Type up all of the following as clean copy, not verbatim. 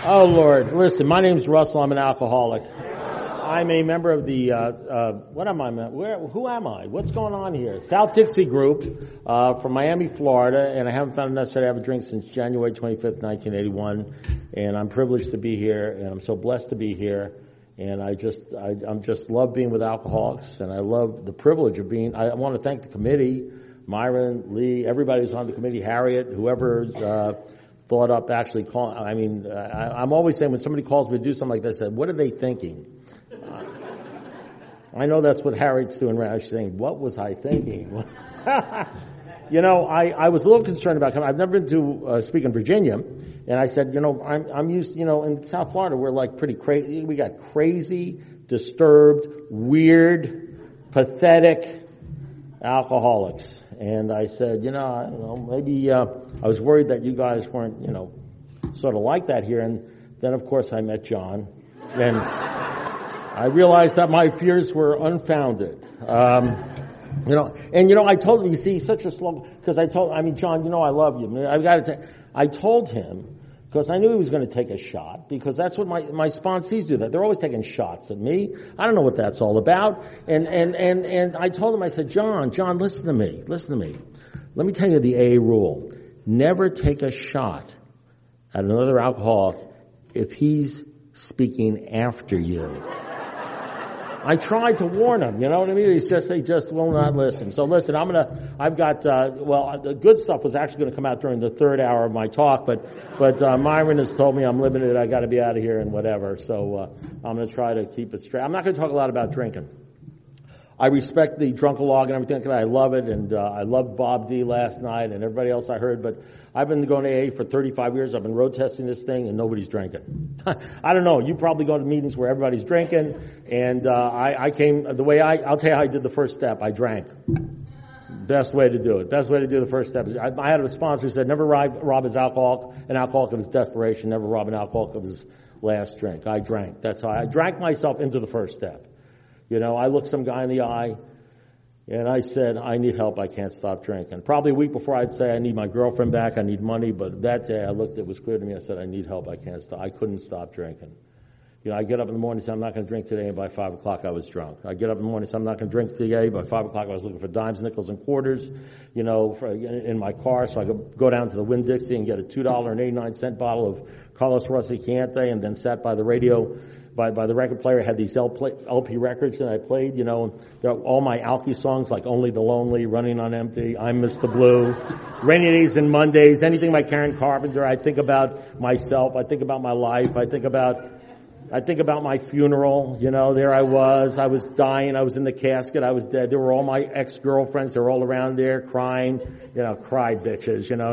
Oh, Lord. Listen, my name's Russell. I'm an alcoholic. I'm a member of the, what am I? Who am I? What's going on here? South Dixie Group, from Miami, Florida, and I haven't found it necessary to have a drink since January 25th, 1981, and I'm privileged to be here, and I'm so blessed to be here, and I'm just love being with alcoholics, and I love the privilege of being, I want to thank the committee, Myron, Lee, everybody who's on the committee, Harriet, whoever's, thought up actually calling. I mean, I'm always saying when somebody calls me to do something like this, I said, what are they thinking? I know that's what Harriet's doing right now. She's saying, what was I thinking? You know, I was a little concerned about coming. I've never been to speak in Virginia, and I said, you know, I'm used, you know, in South Florida, we're like pretty crazy. We got crazy, disturbed, weird, pathetic alcoholics. And I said, you know, I don't know, maybe I was worried that you guys weren't, you know, sort of like that here. And then, of course, I met John, and I realized that my fears were unfounded. You know, and you know, I told him, you see, such a slow, because John, you know, I love you. I told him, because I knew he was going to take a shot, because that's what my sponsees do. That they're always taking shots at me. I don't know what that's all about. And I told him, I said, John, listen to me. Let me tell you the AA rule. Never take a shot at another alcoholic if he's speaking after you. I tried to warn him, you know what I mean? They just will not listen. So listen, the good stuff was actually going to come out during the third hour of my talk, but Myron has told me I'm limited, I gotta be out of here and whatever, so, I'm gonna try to keep it straight. I'm not gonna talk a lot about drinking. I respect the Drunkalog and everything, I love it, and I loved Bob D last night and everybody else I heard, but I've been going to AA for 35 years. I've been road testing this thing and nobody's drinking. I don't know. You probably go to meetings where everybody's drinking, and I came, I'll tell you how I did the first step. I drank. Best way to do it. Best way to do the first step. I had a sponsor who said, never rob an alcoholic of his desperation, never rob an alcoholic of his last drink. I drank. That's how I drank myself into the first step. You know, I looked some guy in the eye, and I said, I need help, I can't stop drinking. Probably a week before I'd say, I need my girlfriend back, I need money, but that day I looked, it was clear to me, I said, I need help, I couldn't stop drinking. You know, I get up in the morning and say, I'm not going to drink today, and by 5 o'clock I was drunk. I get up in the morning and say, I'm not going to drink today, by 5 o'clock I was looking for dimes, nickels, and quarters, you know, in my car, so I could go down to the Winn-Dixie and get a $2.89 bottle of Carlos Rossi Chianti, and then sat by the radio, by the record player, had these LP records that I played, you know, all my Alky songs like Only the Lonely, Running on Empty, I'm Mr. Blue, Rainy Days and Mondays, anything by Karen Carpenter. I think about myself, I think about my life, I think about my funeral, you know, there I was dying, I was in the casket, I was dead, there were all my ex-girlfriends, they were all around there crying, you know, cry bitches, you know,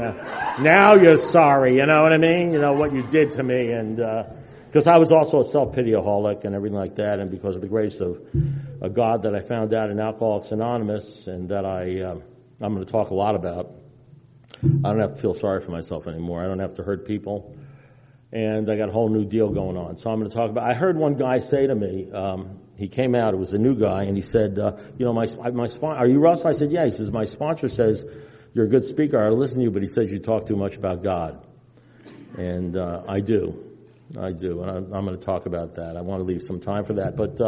now you're sorry, you know what I mean, you know, what you did to me, and, because I was also a self-pity-aholic and everything like that, and because of the grace of a God that I found out in Alcoholics Anonymous, and that I'm going to talk a lot about. I don't have to feel sorry for myself anymore. I don't have to hurt people, and I got a whole new deal going on. So I'm going to talk about. I heard one guy say to me, he came out. It was a new guy, and he said, "You know, my sponsor. Are you Russ?" I said, "Yeah." He says, "My sponsor says you're a good speaker. I listen to you, but he says you talk too much about God," and I do, and I'm going to talk about that. I want to leave some time for that, but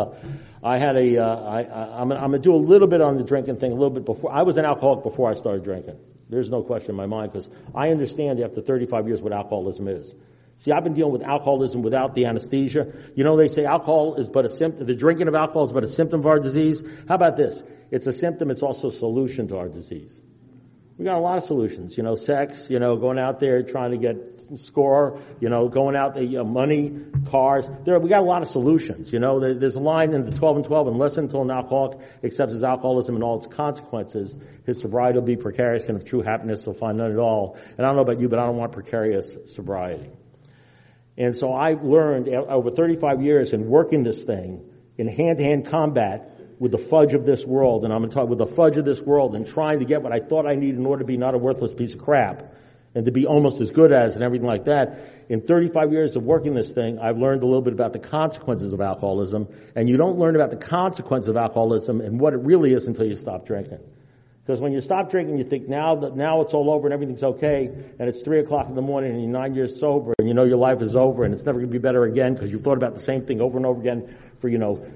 I'm going to do a little bit on the drinking thing, a little bit before. I was an alcoholic before I started drinking. There's no question in my mind, because I understand after 35 years what alcoholism is. See, I've been dealing with alcoholism without the anesthesia. You know, they say alcohol is but a symptom. The drinking of alcohol is but a symptom of our disease. How about this? It's a symptom. It's also a solution to our disease. We got a lot of solutions, you know, sex, you know, going out there trying to get score, you know, going out there, money, cars. We got a lot of solutions, you know. There's a line in the 12 and 12, unless until an alcoholic accepts his alcoholism and all its consequences, his sobriety will be precarious, and of true happiness he'll find none at all. And I don't know about you, but I don't want precarious sobriety. And so I've learned over 35 years in working this thing in hand-to-hand combat with the fudge of this world, and I'm going to talk with the fudge of this world and trying to get what I thought I needed in order to be not a worthless piece of crap and to be almost as good as and everything like that. In 35 years of working this thing, I've learned a little bit about the consequences of alcoholism, and you don't learn about the consequences of alcoholism and what it really is until you stop drinking. Because when you stop drinking, you think now it's all over and everything's okay, and it's 3 o'clock in the morning and you're 9 years sober and you know your life is over and it's never going to be better again because you thought about the same thing over and over again for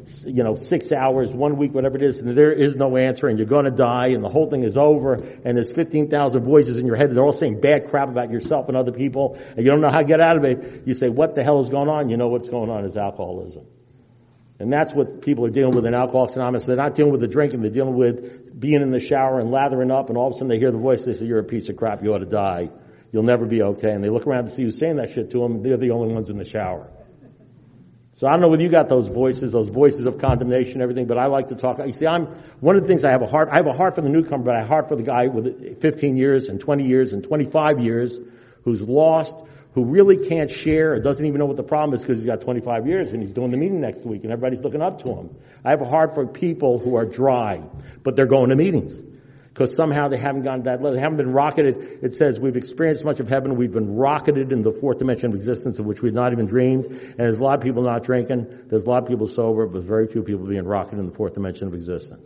6 hours, 1 week, whatever it is, and there is no answer and you're going to die and the whole thing is over and there's 15,000 voices in your head and they're all saying bad crap about yourself and other people and you don't know how to get out of it. You say, what the hell is going on? You know what's going on is alcoholism. And that's what people are dealing with in Alcoholics Anonymous. They're not dealing with the drinking. They're dealing with being in the shower and lathering up, and all of a sudden they hear the voice. They say, you're a piece of crap. You ought to die. You'll never be okay. And they look around to see who's saying that shit to them. They're the only ones in the shower. So I don't know whether you got those voices of condemnation and everything, but I like to talk. You see, one of the things I have a heart for the newcomer, but I have a heart for the guy with 15 years and 20 years and 25 years who's lost, who really can't share or doesn't even know what the problem is because he's got 25 years and he's doing the meeting next week and everybody's looking up to him. I have a heart for people who are dry, but they're going to meetings because somehow they haven't gotten that level. They haven't been rocketed. It says we've experienced much of heaven. We've been rocketed in the fourth dimension of existence of which we've not even dreamed. And there's a lot of people not drinking. There's a lot of people sober, but very few people being rocketed in the fourth dimension of existence.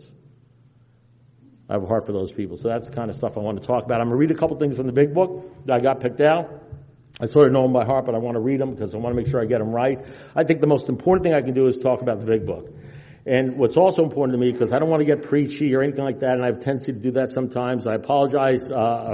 I have a heart for those people. So that's the kind of stuff I want to talk about. I'm going to read a couple things from the big book that I got picked out. I sort of know them by heart, but I want to read them because I want to make sure I get them right. I think the most important thing I can do is talk about the big book. And what's also important to me, because I don't want to get preachy or anything like that, and I have a tendency to do that sometimes. I apologize,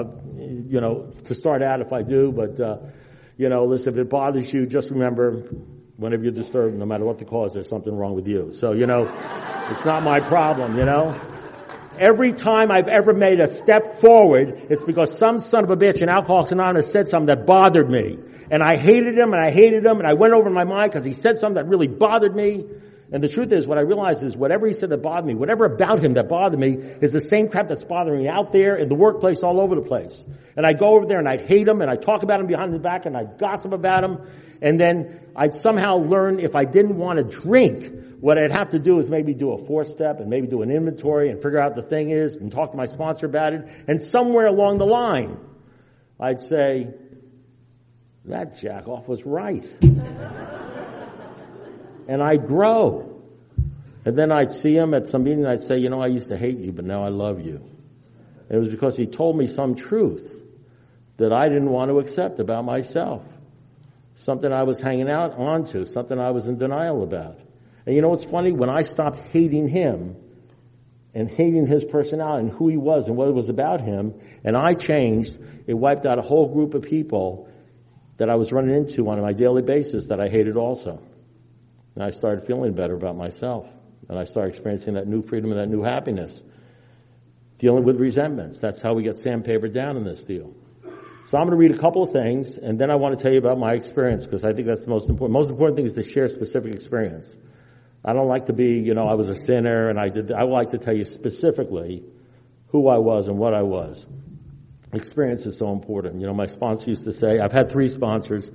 to start out if I do, but, listen, if it bothers you, just remember, whenever you're disturbed, no matter what the cause, there's something wrong with you. So, it's not my problem, Every time I've ever made a step forward, it's because some son of a bitch in Alcoholics Anonymous said something that bothered me. And I hated him, and I went over in my mind because he said something that really bothered me. And the truth is, what I realized is whatever he said that bothered me, whatever about him that bothered me, is the same crap that's bothering me out there, in the workplace, all over the place. And I'd go over there and I'd hate him, and I'd talk about him behind his back, and I'd gossip about him. And then I'd somehow learn if I didn't want to drink, what I'd have to do is maybe do a 4-step and maybe do an inventory and figure out what the thing is and talk to my sponsor about it. And somewhere along the line, I'd say, that jack-off was right. And I'd grow. And then I'd see him at some meeting and I'd say, I used to hate you, but now I love you. And it was because he told me some truth that I didn't want to accept about myself. Something I was hanging out onto, something I was in denial about. And you know what's funny? When I stopped hating him and hating his personality and who he was and what it was about him, and I changed, it wiped out a whole group of people that I was running into on my daily basis that I hated also. And I started feeling better about myself. And I started experiencing that new freedom and that new happiness. Dealing with resentments. That's how we get sandpapered down in this deal. So I'm going to read a couple of things, and then I want to tell you about my experience, because I think that's the most important. Most important thing is to share specific experience. I don't like to be, I was a sinner, and I like to tell you specifically who I was and what I was. Experience is so important. My sponsor used to say, I've had 3 sponsors.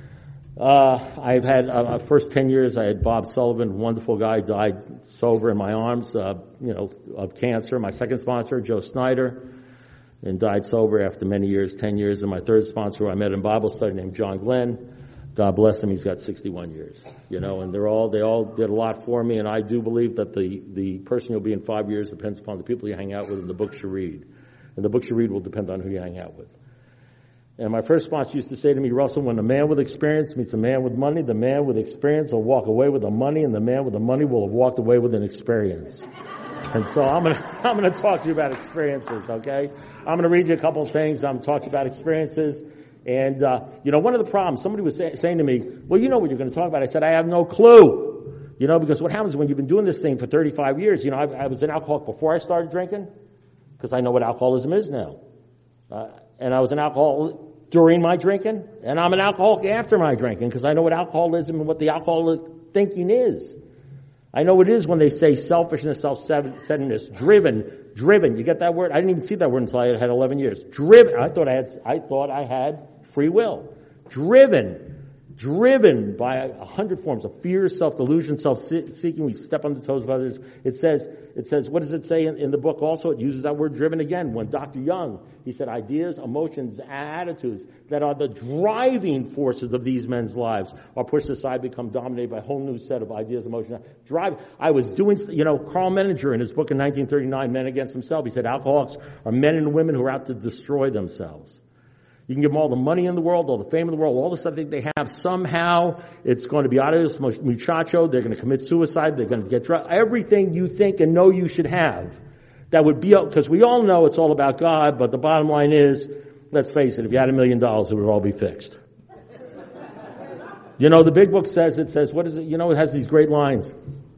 I've had, first 10 years, I had Bob Sullivan, wonderful guy, died sober in my arms, of cancer. My second sponsor, Joe Snyder, and died sober after many years, 10 years. And my third sponsor, who I met in Bible study, named John Glenn. God bless him, he's got 61 years, and they all did a lot for me, and I do believe that the person you'll be in 5 years depends upon the people you hang out with and the books you read. And the books you read will depend on who you hang out with. And my first sponsor used to say to me, Russell, when a man with experience meets a man with money, the man with experience will walk away with the money, and the man with the money will have walked away with an experience. And so I'm gonna talk to you about experiences, okay? I'm gonna read you a couple of things. I'm gonna talk to you about experiences. And, one of the problems, somebody was saying to me, well, you know what you're going to talk about. I said, I have no clue. Because what happens when you've been doing this thing for 35 years, I was an alcoholic before I started drinking, because I know what alcoholism is now. And I was an alcoholic during my drinking, and I'm an alcoholic after my drinking, because I know what alcoholism and what the alcoholic thinking is. I know it is when they say selfishness, self-centeredness, driven. You get that word? I didn't even see that word until I had 11 years. Driven. I thought I had free will. Driven driven by 100 forms of fear, self-delusion, self-seeking. We step on the toes of others. It says, what does it say in the book also? It uses that word driven again. When Dr. Young, he said ideas, emotions, attitudes that are the driving forces of these men's lives are pushed aside, become dominated by a whole new set of ideas, emotions. I was doing, Carl Menninger in his book in 1939, Men Against Themselves, he said alcoholics are men and women who are out to destroy themselves. You can give them all the money in the world, all the fame in the world, all the stuff that they have. Somehow it's going to be adios muchacho. They're going to commit suicide. They're going to get drugged. Everything you think and know you should have. That would be, because we all know it's all about God, but the bottom line is, let's face it, if you had $1 million, it would all be fixed. The big book says, what is it? It has these great lines.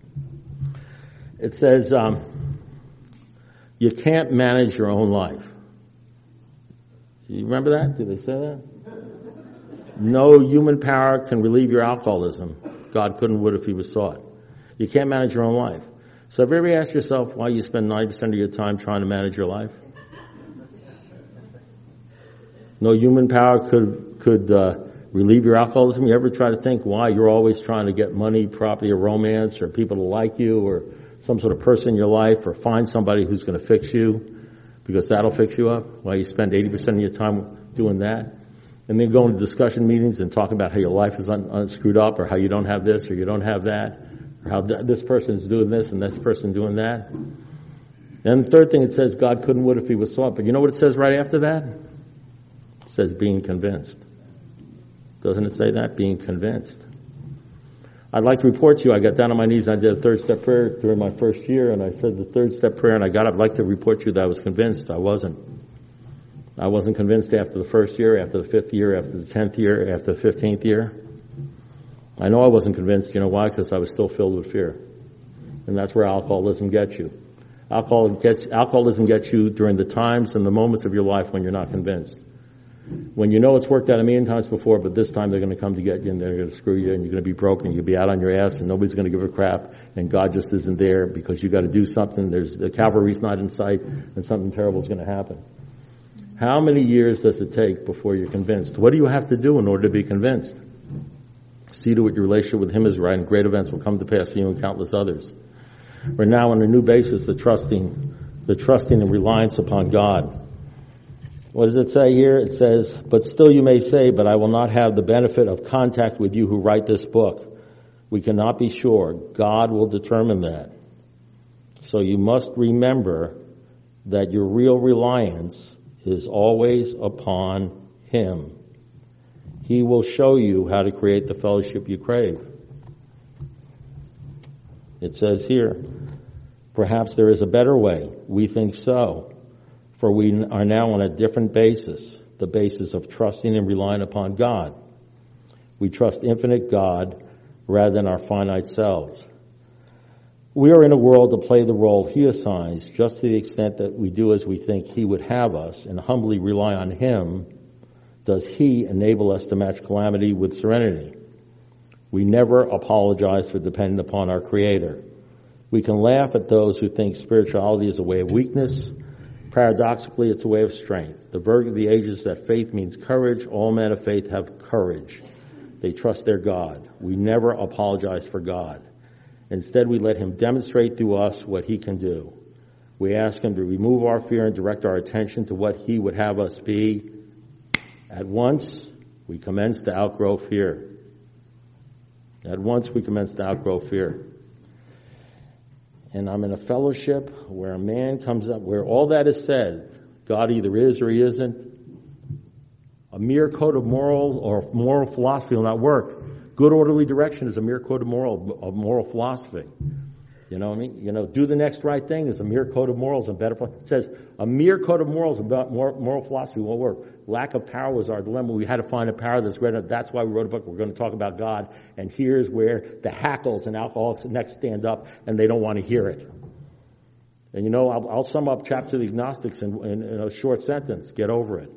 It says, you can't manage your own life. You remember that? Did they say that? No human power can relieve your alcoholism. God couldn't, would if he was sought. You can't manage your own life. So have you ever asked yourself why you spend 90% of your time trying to manage your life? No human power could relieve your alcoholism. You ever try to think why you're always trying to get money, property, or romance, or people to like you, or some sort of person in your life, or find somebody who's going to fix you? Because that'll fix you up. Why you spend 80% of your time doing that. And then go into discussion meetings and talk about how your life is unscrewed up, or how you don't have this or you don't have that, or how this person is doing this and this person doing that. And the third thing, it says God couldn't, would if he was sought. But you know what it says right after that? It says being convinced. Doesn't it say that? Being convinced. I'd like to report to you, I got down on my knees and I did a third step prayer during my first year, and I said the third step prayer, and I'd like to report to you that I was convinced. I wasn't convinced after the first year, after the fifth year, after the 10th year, after the 15th year. I know I wasn't convinced. You know why? Because I was still filled with fear. And that's where alcoholism gets you. Alcoholism gets you during the times and the moments of your life when you're not convinced. When you know it's worked out 1,000,000 times before, but this time they're going to come to get you and they're going to screw you and you're going to be broken and you'll be out on your ass and nobody's going to give a crap and God just isn't there because you got to do something. The cavalry's not in sight and something terrible is going to happen. How many years does it take before you're convinced? What do you have to do in order to be convinced? See to it your relationship with him is right and great events will come to pass for you and countless others. We're now on a new basis, the trusting and reliance upon God. What does it say here? It says, but still you may say, but I will not have the benefit of contact with you who write this book. We cannot be sure. God will determine that. So you must remember that your real reliance is always upon him. He will show you how to create the fellowship you crave. It says here, perhaps there is a better way. We think so. For we are now on a different basis, the basis of trusting and relying upon God. We trust infinite God rather than our finite selves. We are in a world to play the role he assigns, just to the extent that we do as we think he would have us and humbly rely on him, does he enable us to match calamity with serenity. We never apologize for depending upon our Creator. We can laugh at those who think spirituality is a way of weakness. Paradoxically, it's a way of strength. The verdict of the ages is that faith means courage. All men of faith have courage. They trust their God. We never apologize for God. Instead, we let him demonstrate through us what he can do. We ask him to remove our fear and direct our attention to what he would have us be. At once, we commence to outgrow fear. At once, we commence to outgrow fear. And I'm in a fellowship where a man comes up, where all that is said, God either is or he isn't. A mere code of moral or moral philosophy will not work. Good orderly direction is a mere code of moral philosophy. You know what I mean? Do the next right thing is a mere code of morals and better. It says a mere code of morals about moral philosophy won't work. Lack of power was our dilemma. We had to find a power that's greater. That's why we wrote a book. We're going to talk about God. And here's where the hackles and alcoholics next stand up and they don't want to hear it. And I'll sum up chapter of the agnostics in a short sentence. Get over it.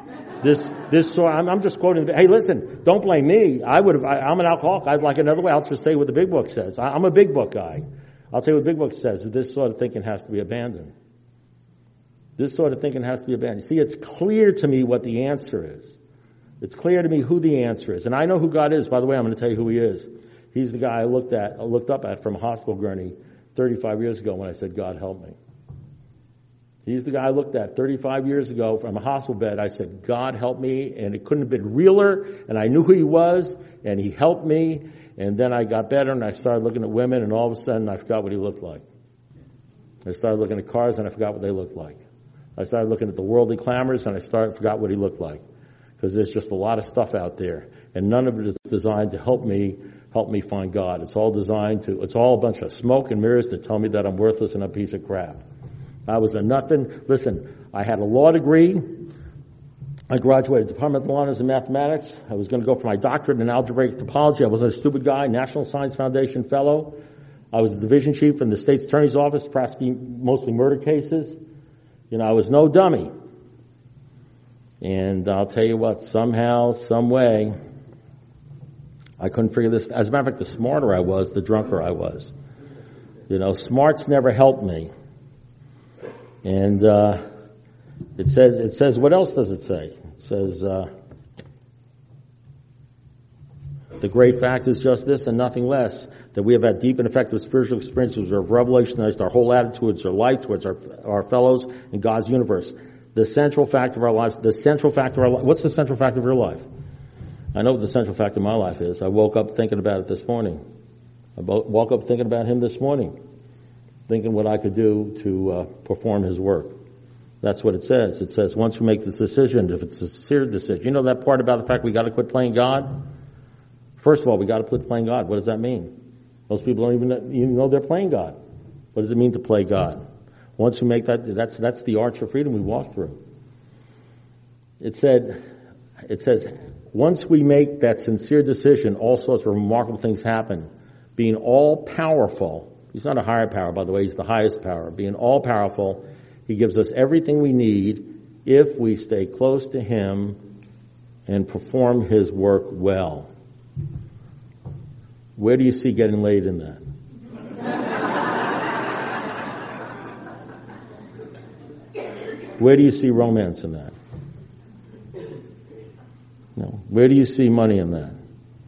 I'm just quoting. Hey, listen, don't blame me. I'm an alcoholic. I'd like another way. I'll just say what the big book says. I'm a big book guy. I'll tell you what the big book says. This sort of thinking has to be abandoned. This sort of thinking has to be abandoned. See, it's clear to me what the answer is. It's clear to me who the answer is. And I know who God is. By the way, I'm going to tell you who he is. He's the guy I looked up at from a hospital gurney 35 years ago when I said, God, help me. He's the guy I looked at 35 years ago from a hospital bed. I said, God, help me. And it couldn't have been realer. And I knew who he was. And he helped me. And then I got better and I started looking at women. And all of a sudden I forgot what he looked like. I started looking at cars and I forgot what they looked like. I started looking at the worldly clamors and I forgot what he looked like. Because there's just a lot of stuff out there. And none of it is designed to help me find God. It's all it's all a bunch of smoke and mirrors that tell me that I'm worthless and a piece of crap. I was a nothing. Listen, I had a law degree. I graduated Department of Honors in Mathematics. I was going to go for my doctorate in algebraic topology. I wasn't a stupid guy. National Science Foundation fellow. I was the division chief in the state's attorney's office, prosecuting mostly murder cases. I was no dummy. And I'll tell you what, somehow, some way, I couldn't figure this. As a matter of fact, the smarter I was, the drunker I was. Smarts never helped me. And it says, what else does it say? It says, the great fact is just this and nothing less, that we have had deep and effective spiritual experiences of revolutionized our whole attitude towards our life, towards our fellows in God's universe. The central fact of our lives, what's the central fact of your life? I know what the central fact of my life is. I woke up thinking about it this morning. I woke up thinking about him this morning. Thinking what I could do to perform his work. That's what it says. It says once we make this decision, if it's a sincere decision, you know that part about the fact we got to quit playing God? First of all, we got to quit playing God. What does that mean? Most people don't even know they're playing God. What does it mean to play God? Once we make that's the arch of freedom we walk through. It says, once we make that sincere decision, all sorts of remarkable things happen. Being all powerful. He's not a higher power, by the way. He's the highest power. Being all powerful, he gives us everything we need if we stay close to him and perform his work well. Where do you see getting laid in that? Where do you see romance in that? No. Where do you see money in that?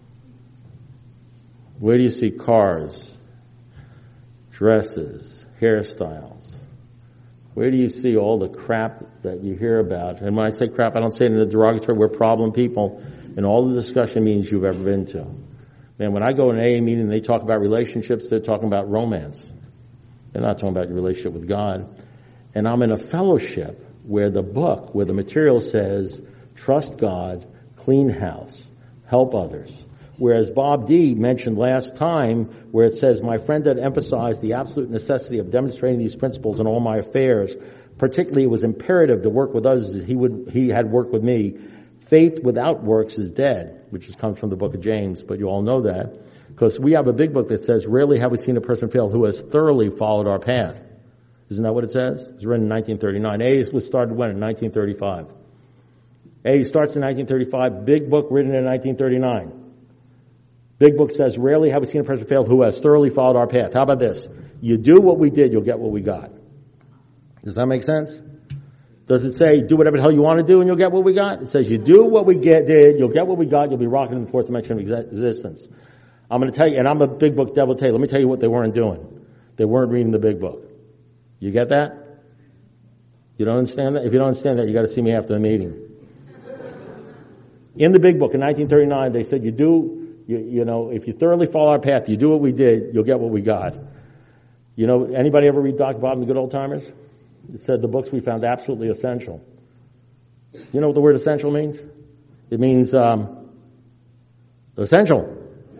Where do you see cars, dresses, hairstyles? Where do you see all the crap that you hear about? And when I say crap, I don't say it in a derogatory. We're problem people, and all the discussion means you've ever been to. Man, when I go in an AA meeting and they talk about relationships, they're talking about romance. They're not talking about your relationship with God. And I'm in a fellowship where the material says, trust God, clean house, help others. Whereas Bob D. mentioned last time where it says, my friend had emphasized the absolute necessity of demonstrating these principles in all my affairs. Particularly, it was imperative to work with others as he had worked with me. Faith without works is dead, which comes from the book of James, but you all know that. Because we have a big book that says, rarely have we seen a person fail who has thoroughly followed our path. Isn't that what it says? It was written in 1939. A was started when? In 1935. A starts in 1935. Big book written in 1939. Big book says, rarely have we seen a person fail who has thoroughly followed our path. How about this? You do what we did, you'll get what we got. Does that make sense? Does it say, do whatever the hell you want to do and you'll get what we got? It says, you do what we did, you'll get what we got, you'll be rocking in the fourth dimension of existence. I'm going to tell you, and I'm a big book devotee, let me tell you what they weren't doing. They weren't reading the big book. You get that? You don't understand that? If you don't understand that, you got to see me after the meeting. In the big book in 1939, they said, if you thoroughly follow our path, you do what we did, you'll get what we got. Anybody ever read Dr. Bob and the Good Old Timers? It said the books we found absolutely essential. You know what the word essential means? It means essential.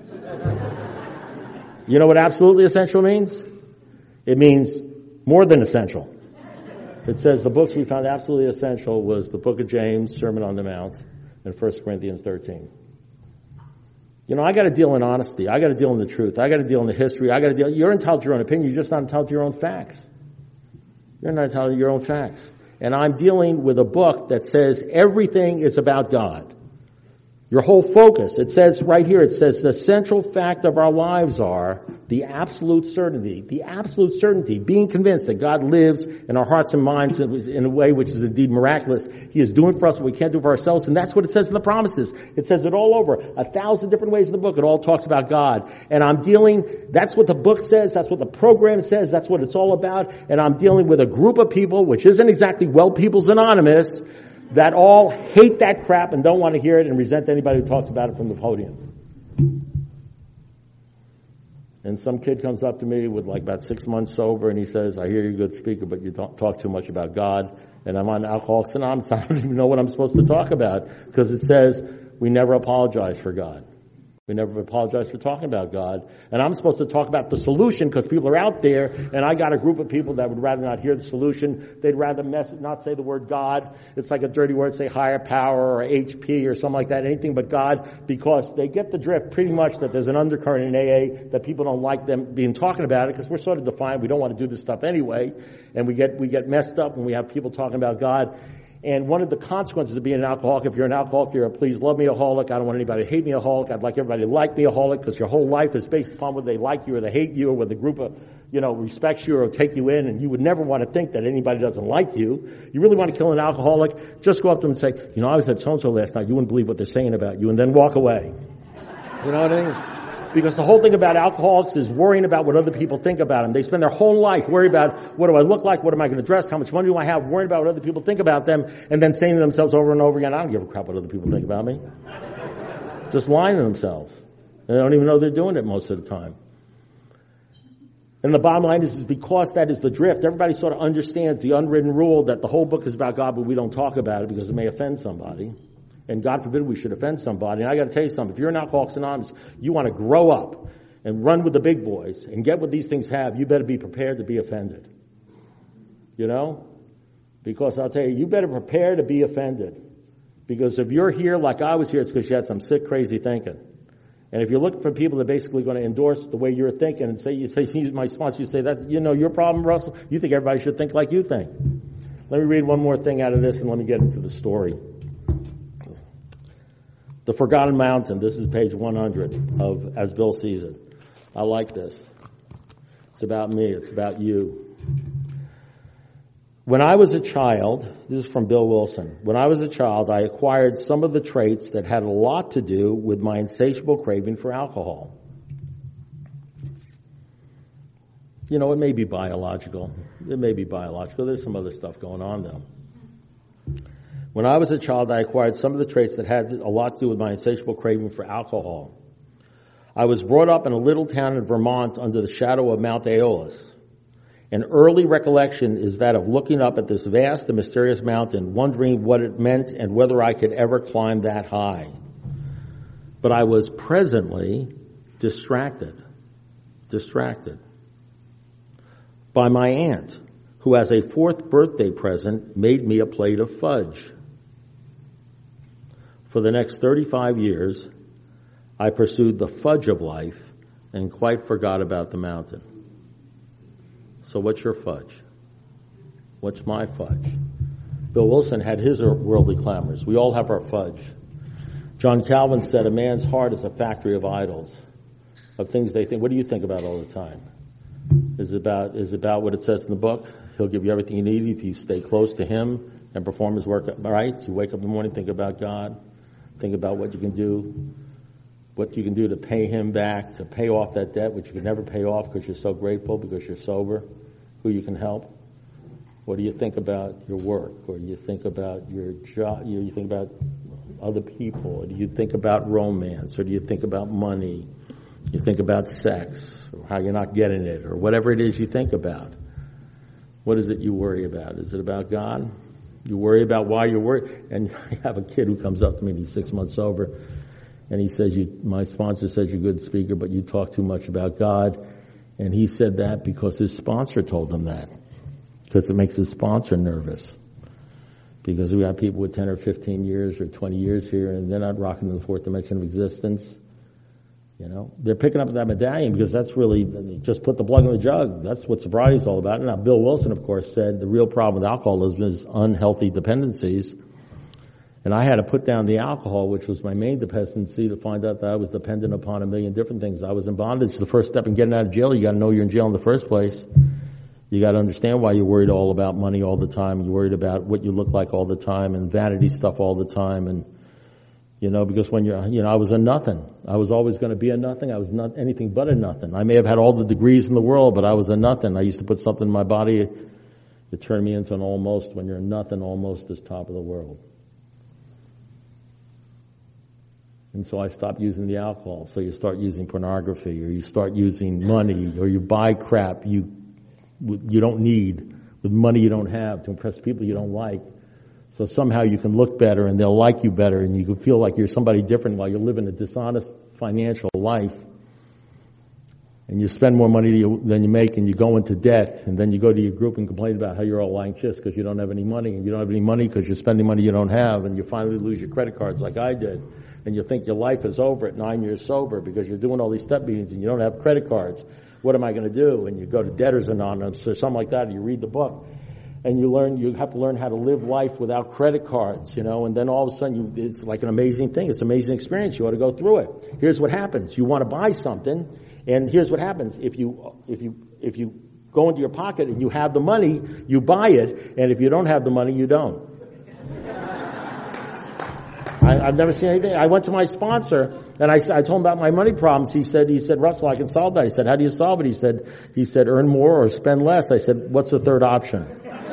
You know what absolutely essential means? It means more than essential. It says the books we found absolutely essential was the book of James, Sermon on the Mount, and 1 Corinthians 13. I got to deal in honesty. I got to deal in the truth. I got to deal in the history. You're entitled to your own opinion. You're just not entitled to your own facts. You're not entitled to your own facts. And I'm dealing with a book that says everything is about God. Your whole focus. It says right here, it says the central fact of our lives are the absolute certainty, being convinced that God lives in our hearts and minds in a way which is indeed miraculous. He is doing for us what we can't do for ourselves, and that's what it says in the promises. It says it all over, 1,000 different ways in the book. It all talks about God. And that's what the book says, that's what the program says, that's what it's all about, and I'm dealing with a group of people, which isn't exactly Well People's Anonymous, that all hate that crap and don't want to hear it and resent anybody who talks about it from the podium. And some kid comes up to me with like about 6 months sober and he says, I hear you're a good speaker, but you don't talk too much about God. And I'm on Alcoholics Anonymous. I don't even know what I'm supposed to talk about because it says we never apologize for God. We never apologize for talking about God. And I'm supposed to talk about the solution because people are out there, and I got a group of people that would rather not hear the solution. They'd rather not say the word God. It's like a dirty word, say higher power or HP or something like that, anything but God, because they get the drift pretty much that there's an undercurrent in AA that people don't like them being talking about it because we're sort of defined. We don't want to do this stuff anyway, and we get messed up when we have people talking about God. And one of the consequences of being an alcoholic, if you're an alcoholic, you're a please love me alcoholic. I don't want anybody to hate me alcoholic. I'd like everybody to like me alcoholic because your whole life is based upon whether they like you or they hate you or whether the group of, respects you or take you in. And you would never want to think that anybody doesn't like you. You really want to kill an alcoholic, just go up to them and say, I was at so-and-so last night. You wouldn't believe what they're saying about you, and then walk away. You know what I mean? Because the whole thing about alcoholics is worrying about what other people think about them. They spend their whole life worrying about what do I look like, what am I going to dress, how much money do I have, worrying about what other people think about them, and then saying to themselves over and over again, I don't give a crap what other people think about me. Just lying to themselves. They don't even know they're doing it most of the time. And the bottom line is because that is the drift. Everybody sort of understands the unwritten rule that the whole book is about God, but we don't talk about it because it may offend somebody. And God forbid we should offend somebody. And I got to tell you something. If you're an Alcoholics Anonymous, you want to grow up and run with the big boys and get what these things have, you better be prepared to be offended. Because I'll tell you, you better prepare to be offended. Because if you're here like I was here, it's because you had some sick, crazy thinking. And if you're looking for people that are basically going to endorse the way you're thinking and you say, my sponsor, you say that, your problem, Russell, you think everybody should think like you think. Let me read one more thing out of this and let me get into the story. The Forgotten Mountain. This is page 100 of As Bill Sees It. I like this. It's about me. It's about you. When I was a child, this is from Bill Wilson. When I was a child, I acquired some of the traits that had a lot to do with my insatiable craving for alcohol. It may be biological. There's some other stuff going on, though. When I was a child, I acquired some of the traits that had a lot to do with my insatiable craving for alcohol. I was brought up in a little town in Vermont under the shadow of Mount Aeolus. An early recollection is that of looking up at this vast and mysterious mountain, wondering what it meant and whether I could ever climb that high. But I was presently distracted by my aunt, who as a 4th birthday present made me a plate of fudge. For the next 35 years, I pursued the fudge of life and quite forgot about the mountain. So what's your fudge? What's my fudge? Bill Wilson had his worldly clamors. We all have our fudge. John Calvin said, a man's heart is a factory of idols, of things they think. What do you think about all the time? Is it about what it says in the book? He'll give you everything you need if you stay close to him and perform his work right. You wake up in the morning, think about God. Think about what you can do to pay him back, to pay off that debt, which you can never pay off because you're so grateful, because you're sober, who you can help. What do you think about your work? Or do you think about your job? You think about other people? Or do you think about romance? Or do you think about money? You think about sex, or how you're not getting it, or whatever it is you think about. What is it you worry about? Is it about God? You worry about why you're worried. And I have a kid who comes up to me, and he's 6 months sober, and he says, my sponsor says you're a good speaker, but you talk too much about God. And he said that because his sponsor told him that. Because it makes his sponsor nervous. Because we have people with 10 or 15 years or 20 years here, and they're not rocking in the 4th dimension of existence. They're picking up that medallion because that's really, just put the plug in the jug. That's what sobriety is all about. Now, Bill Wilson, of course, said the real problem with alcoholism is unhealthy dependencies. And I had to put down the alcohol, which was my main dependency, to find out that I was dependent upon a million different things. I was in bondage. The first step in getting out of jail, you got to know you're in jail in the first place. You got to understand why you're worried all about money all the time. You're worried about what you look like all the time and vanity stuff all the time. And, because when I was a nothing. I was always going to be a nothing. I was not anything but a nothing. I may have had all the degrees in the world, but I was a nothing. I used to put something in my body. It turned me into an almost. When you're a nothing, almost is top of the world. And so I stopped using the alcohol. So you start using pornography, or you start using money, or you buy crap you don't need with money you don't have to impress people you don't like. So somehow you can look better and they'll like you better, and you can feel like you're somebody different while you're living a dishonest financial life. And you spend more money than you make, and you go into debt, and then you go to your group and complain about how you're all anxious because you don't have any money, and you don't have any money because you're spending money you don't have, and you finally lose your credit cards like I did. And you think your life is over at 9 years sober because you're doing all these step meetings and you don't have credit cards. What am I going to do? And you go to Debtors Anonymous or something like that, and you read the book. And you have to learn how to live life without credit cards, and then all of a sudden it's like an amazing thing. It's an amazing experience. You ought to go through it. Here's what happens. You want to buy something, and here's what happens. If you go into your pocket and you have the money, you buy it, and if you don't have the money, you don't. I've never seen anything. I went to my sponsor and I told him about my money problems. He said, Russell, I can solve that. I said, how do you solve it? He said, earn more or spend less. I said, what's the third option?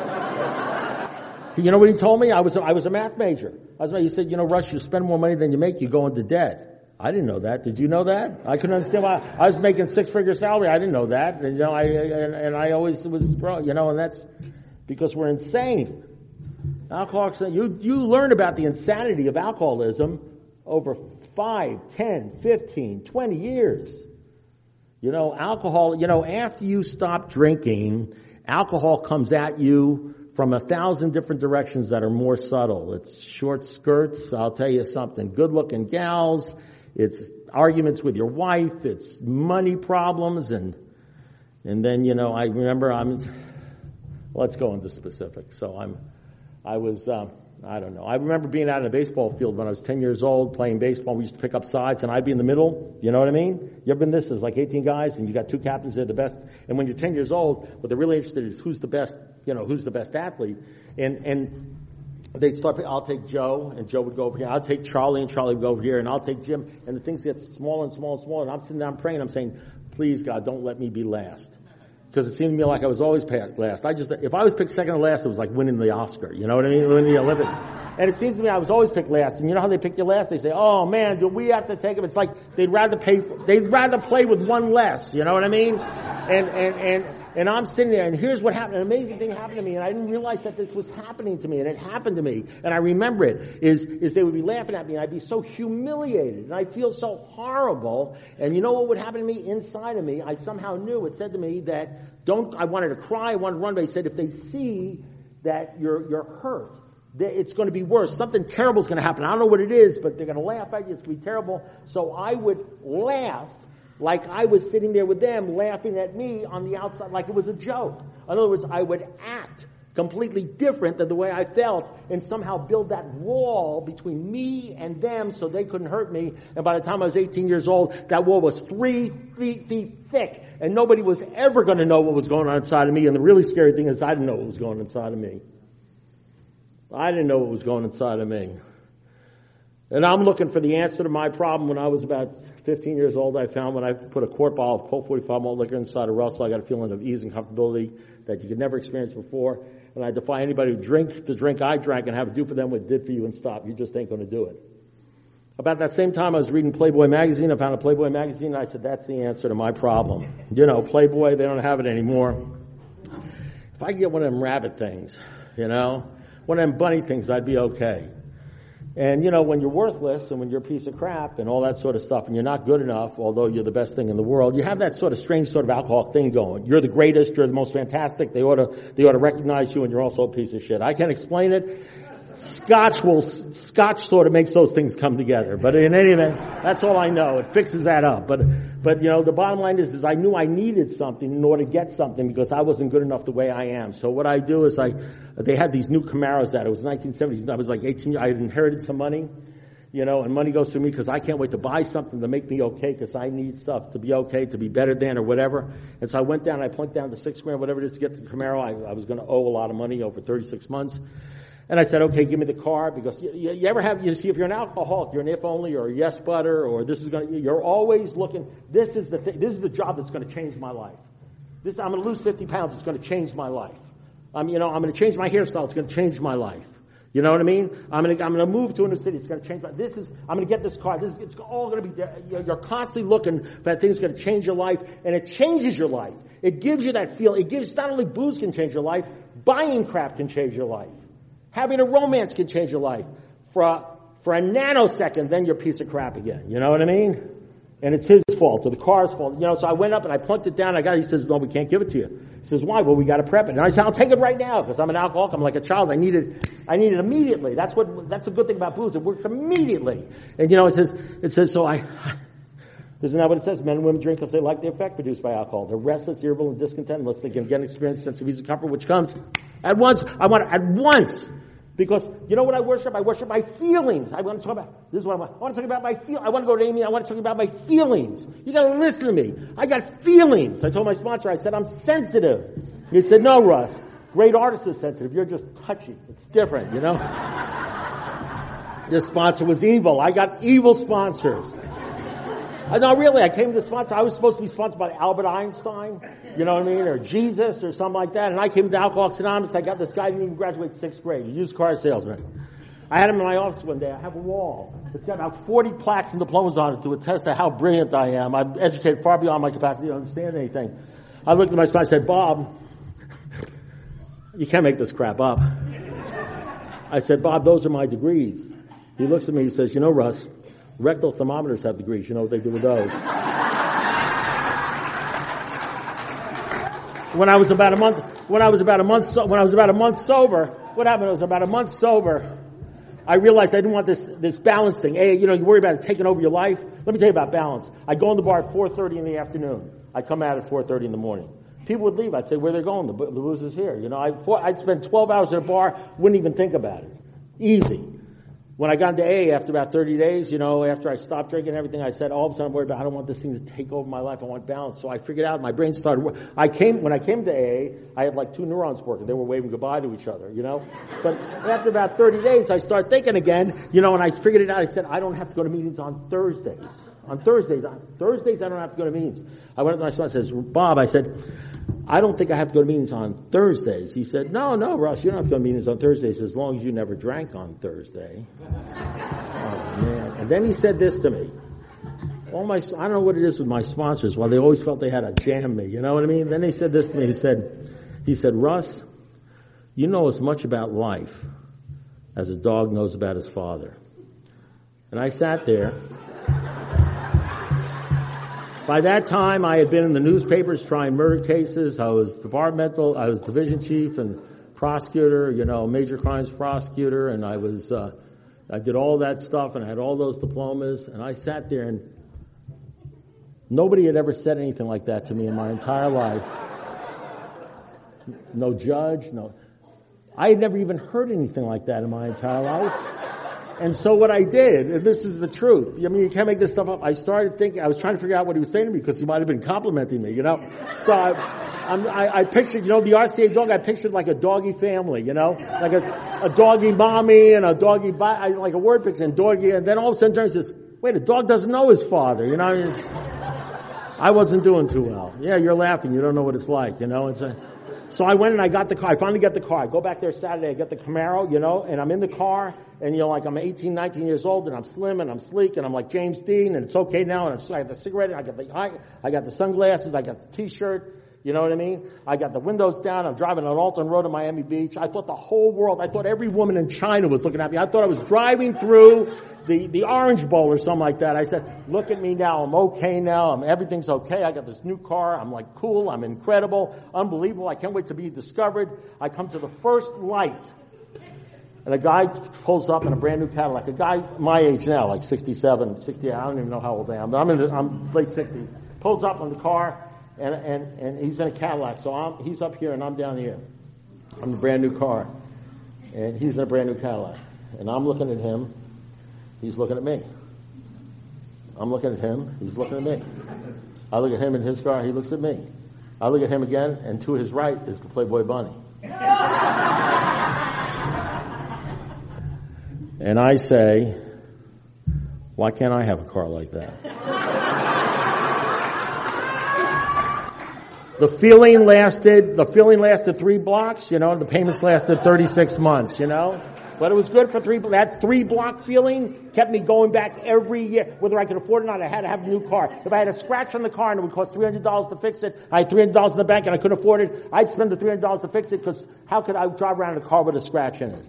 You know what he told me? I was a math major. He said, Russ, you spend more money than you make, you go into debt. I didn't know that. Did you know that? I couldn't understand why. I was making 6-figure salary. I didn't know that. And, I always was, and that's because we're insane. Alcoholics, you learn about the insanity of alcoholism over 5, 10, 15, 20 years. Alcohol, after you stop drinking, alcohol comes at you from 1,000 different directions that are more subtle. It's short skirts, I'll tell you something, good-looking gals, it's arguments with your wife, it's money problems, and then, I remember let's go into specifics. So I don't know. I remember being out in a baseball field when I was 10 years old, playing baseball. We used to pick up sides, and I'd be in the middle. You know what I mean? You ever been this? There's like 18 guys, and you got 2 captains. They're the best. And when you're 10 years old, what they're really interested in is who's the best, who's the best athlete. And they'd start, I'll take Joe, and Joe would go over here. I'll take Charlie, and Charlie would go over here. And I'll take Jim. And the things get smaller and smaller and smaller. And I'm sitting down praying. I'm saying, please, God, don't let me be last. Because it seemed to me like I was always picked last. If I was picked second to last, it was like winning the Oscar. You know what I mean? Winning the Olympics. And it seems to me I was always picked last. And you know how they pick you last? They say, "Oh man, do we have to take him?" It's like they'd rather play with one less. You know what I mean? And I'm sitting there, and here's what happened. An amazing thing happened to me, and I didn't realize that this was happening to me, and it happened to me. And I remember it, is they would be laughing at me, and I'd be so humiliated, and I'd feel so horrible. And you know what would happen to me inside of me? I somehow knew. It said to me that, I wanted to cry, I wanted to run, but he said, if they see that you're hurt, it's going to be worse. Something terrible is going to happen. I don't know what it is, but they're going to laugh at you. It's going to be terrible. So I would laugh like I was sitting there with them, laughing at me on the outside like it was a joke. In other words, I would act completely different than the way I felt and somehow build that wall between me and them so they couldn't hurt me. And by the time I was 18 years old, that wall was 3 feet thick, and nobody was ever going to know what was going on inside of me. And the really scary thing is I didn't know what was going inside of me. I didn't know what was going inside of me. And I'm looking for the answer to my problem. When I was about 15 years old, I found when I put a quart bottle of Colt 45 malt liquor inside of Russell, I got a feeling of ease and comfortability that you could never experience before. And I defy anybody who drinks the drink I drank and have it do for them what it did for you and stop. You just ain't going to do it. About that same time, I was reading Playboy magazine. I found a Playboy magazine, and I said, that's the answer to my problem. Playboy, they don't have it anymore. If I could get one of them rabbit things, one of them bunny things, I'd be okay. And, when you're worthless and when you're a piece of crap and all that sort of stuff and you're not good enough, although you're the best thing in the world, you have that sort of strange sort of alcoholic thing going. You're the greatest, you're the most fantastic, they ought to recognize you, and you're also a piece of shit. I can't explain it. Scotch sort of makes those things come together. But in any event, that's all I know. It fixes that up. But the bottom line is I knew I needed something in order to get something because I wasn't good enough the way I am. So what I do is they had these new Camaros out. It was 1970s. I was like 18. I had inherited some money, and money goes through me because I can't wait to buy something to make me okay because I need stuff to be okay, to be better than or whatever. And so I went down, I plunked down the $6,000, whatever it is to get the Camaro. I was going to owe a lot of money over 36 months. And I said, okay, give me the car, because you ever have, see, if you're an alcoholic, you're an if only or a yes butter, or you're always looking, this is the job that's going to change my life. I'm going to lose 50 pounds, it's going to change my life. I'm going to change my hairstyle, it's going to change my life. You know what I mean? I'm going to move to a new city, it's going to change I'm going to get this car, it's all going to be there. You're constantly looking for that thing's going to change your life, and it changes your life. It gives you that feel. It gives, not only booze can change your life, buying crap can change your life. Having a romance can change your life. For a nanosecond, then you're a piece of crap again. You know what I mean? And it's his fault, or the car's fault. So I went up and I plunked it down. He says, no, we can't give it to you. He says, why? Well, we got to prep it. And I said, I'll take it right now, because I'm an alcoholic. I'm like a child. I need it immediately. That's the good thing about booze. It works immediately. And it says, so isn't that what it says? Men and women drink because they like the effect produced by alcohol. They're restless, irritable, and discontent unless they can again experience a sense of ease and comfort, which comes at once. I want it at once. Because you know what I worship? I worship my feelings. I want to talk about, this is what I want. I want to talk about my feelings. I want to go to Amy. I want to talk about my feelings. You got to listen to me. I got feelings. I told my sponsor, I said, I'm sensitive. He said, no, Russ. Great artists are sensitive. You're just touchy. It's different, This sponsor was evil. I got evil sponsors. No, really, I came to sponsor. I was supposed to be sponsored by Albert Einstein, you know what I mean, or Jesus or something like that. And I came to Alcoholics Anonymous. I got this guy who didn't even graduate 6th grade, a used car salesman. I had him in my office one day. I have a wall. It's got about 40 plaques and diplomas on it to attest to how brilliant I am. I'm educated far beyond my capacity to understand anything. I looked at my sponsor and said, Bob, you can't make this crap up. I said, Bob, those are my degrees. He looks at me and says, Russ, rectal thermometers have degrees. You know what they do with those? When I was about a month sober, what happened? I was about a month sober. I realized I didn't want this balance thing. Hey, you worry about it taking over your life. Let me tell you about balance. I'd go in the bar at 4:30 in the afternoon. I'd come out at 4:30 in the morning. People would leave. I'd say, where they're going? The booze is here. I'd spend 12 hours at a bar, wouldn't even think about it. Easy. When I got into AA after about 30 days, after I stopped drinking and everything, I said, all of a sudden I'm worried about, I don't want this thing to take over my life. I want balance. So I figured out, my brain started working. When I came to AA, I had like 2 neurons working. They were waving goodbye to each other, But after about 30 days, I started thinking again, and I figured it out. I said, I don't have to go to meetings on Thursdays. On Thursdays, I don't have to go to meetings. I went up to my son and says, Bob, I said, I don't think I have to go to meetings on Thursdays. He said, no, Russ, you don't have to go to meetings on Thursdays as long as you never drank on Thursday. Oh, man. And then he said this to me. I don't know what it is with my sponsors. Well, they always felt they had to jam me. You know what I mean? Then he said this to me. He said, Russ, you know as much about life as a dog knows about his father. And I sat there. By that time, I had been in the newspapers trying murder cases. I was division chief and prosecutor, major crimes prosecutor, and I did all that stuff, and I had all those diplomas, and I sat there, and nobody had ever said anything like that to me in my entire life. No judge, I had never even heard anything like that in my entire life. And so what I did, and this is the truth, you can't make this stuff up. I started thinking, I was trying to figure out what he was saying to me because he might have been complimenting me, So I pictured, the RCA dog, I pictured like a doggy family, like a doggy mommy and a doggy, like a word picture, and doggy, and then all of a sudden Jerry says, wait, a dog doesn't know his father, I wasn't doing too well. Yeah, you're laughing, you don't know what it's like, So I went and I got the car. I finally got the car. I go back there Saturday. I get the Camaro, and I'm in the car, and I'm 18, 19 years old, and I'm slim and I'm sleek, and I'm like James Dean, and it's okay now. And I got the cigarette, I got the sunglasses, I got the T-shirt. You know what I mean? I got the windows down. I'm driving on Alton Road in Miami Beach. I thought the whole world. I thought every woman in China was looking at me. I thought I was driving through the Orange Bowl or something like that. I said, look at me now. I'm okay now. Everything's okay. I got this new car. I'm like cool. I'm incredible. Unbelievable. I can't wait to be discovered. I come to the first light. And a guy pulls up in a brand new Cadillac. A guy my age now, like 67, 60, I don't even know how old I am, but I'm late 60s. Pulls up in the car, and he's in a Cadillac. So he's up here and I'm down here. I'm in a brand new car. And he's in a brand new Cadillac. And I'm looking at him. He's looking at me. I'm looking at him. He's looking at me. I look at him in his car. He looks at me. I look at him again, and to his right is the Playboy Bunny. And I say, why can't I have a car like that? The feeling lasted 3 blocks, the payments lasted 36 months, But it was good for that 3-block feeling kept me going back every year. Whether I could afford it or not, I had to have a new car. If I had a scratch on the car and it would cost $300 to fix it, I had $300 in the bank and I couldn't afford it, I'd spend the $300 to fix it because how could I drive around in a car with a scratch in it?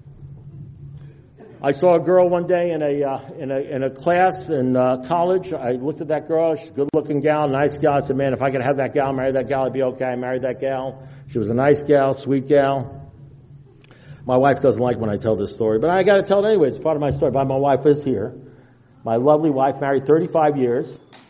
I saw a girl one day in a class in college. I looked at that girl. She's a good-looking gal, nice gal. I said, man, if I could have that gal, marry that gal, I'd be okay. I married that gal. She was a nice gal, sweet gal. My wife doesn't like when I tell this story, but I got to tell it anyway. It's part of my story. But my wife is here. My lovely wife, married 35 years.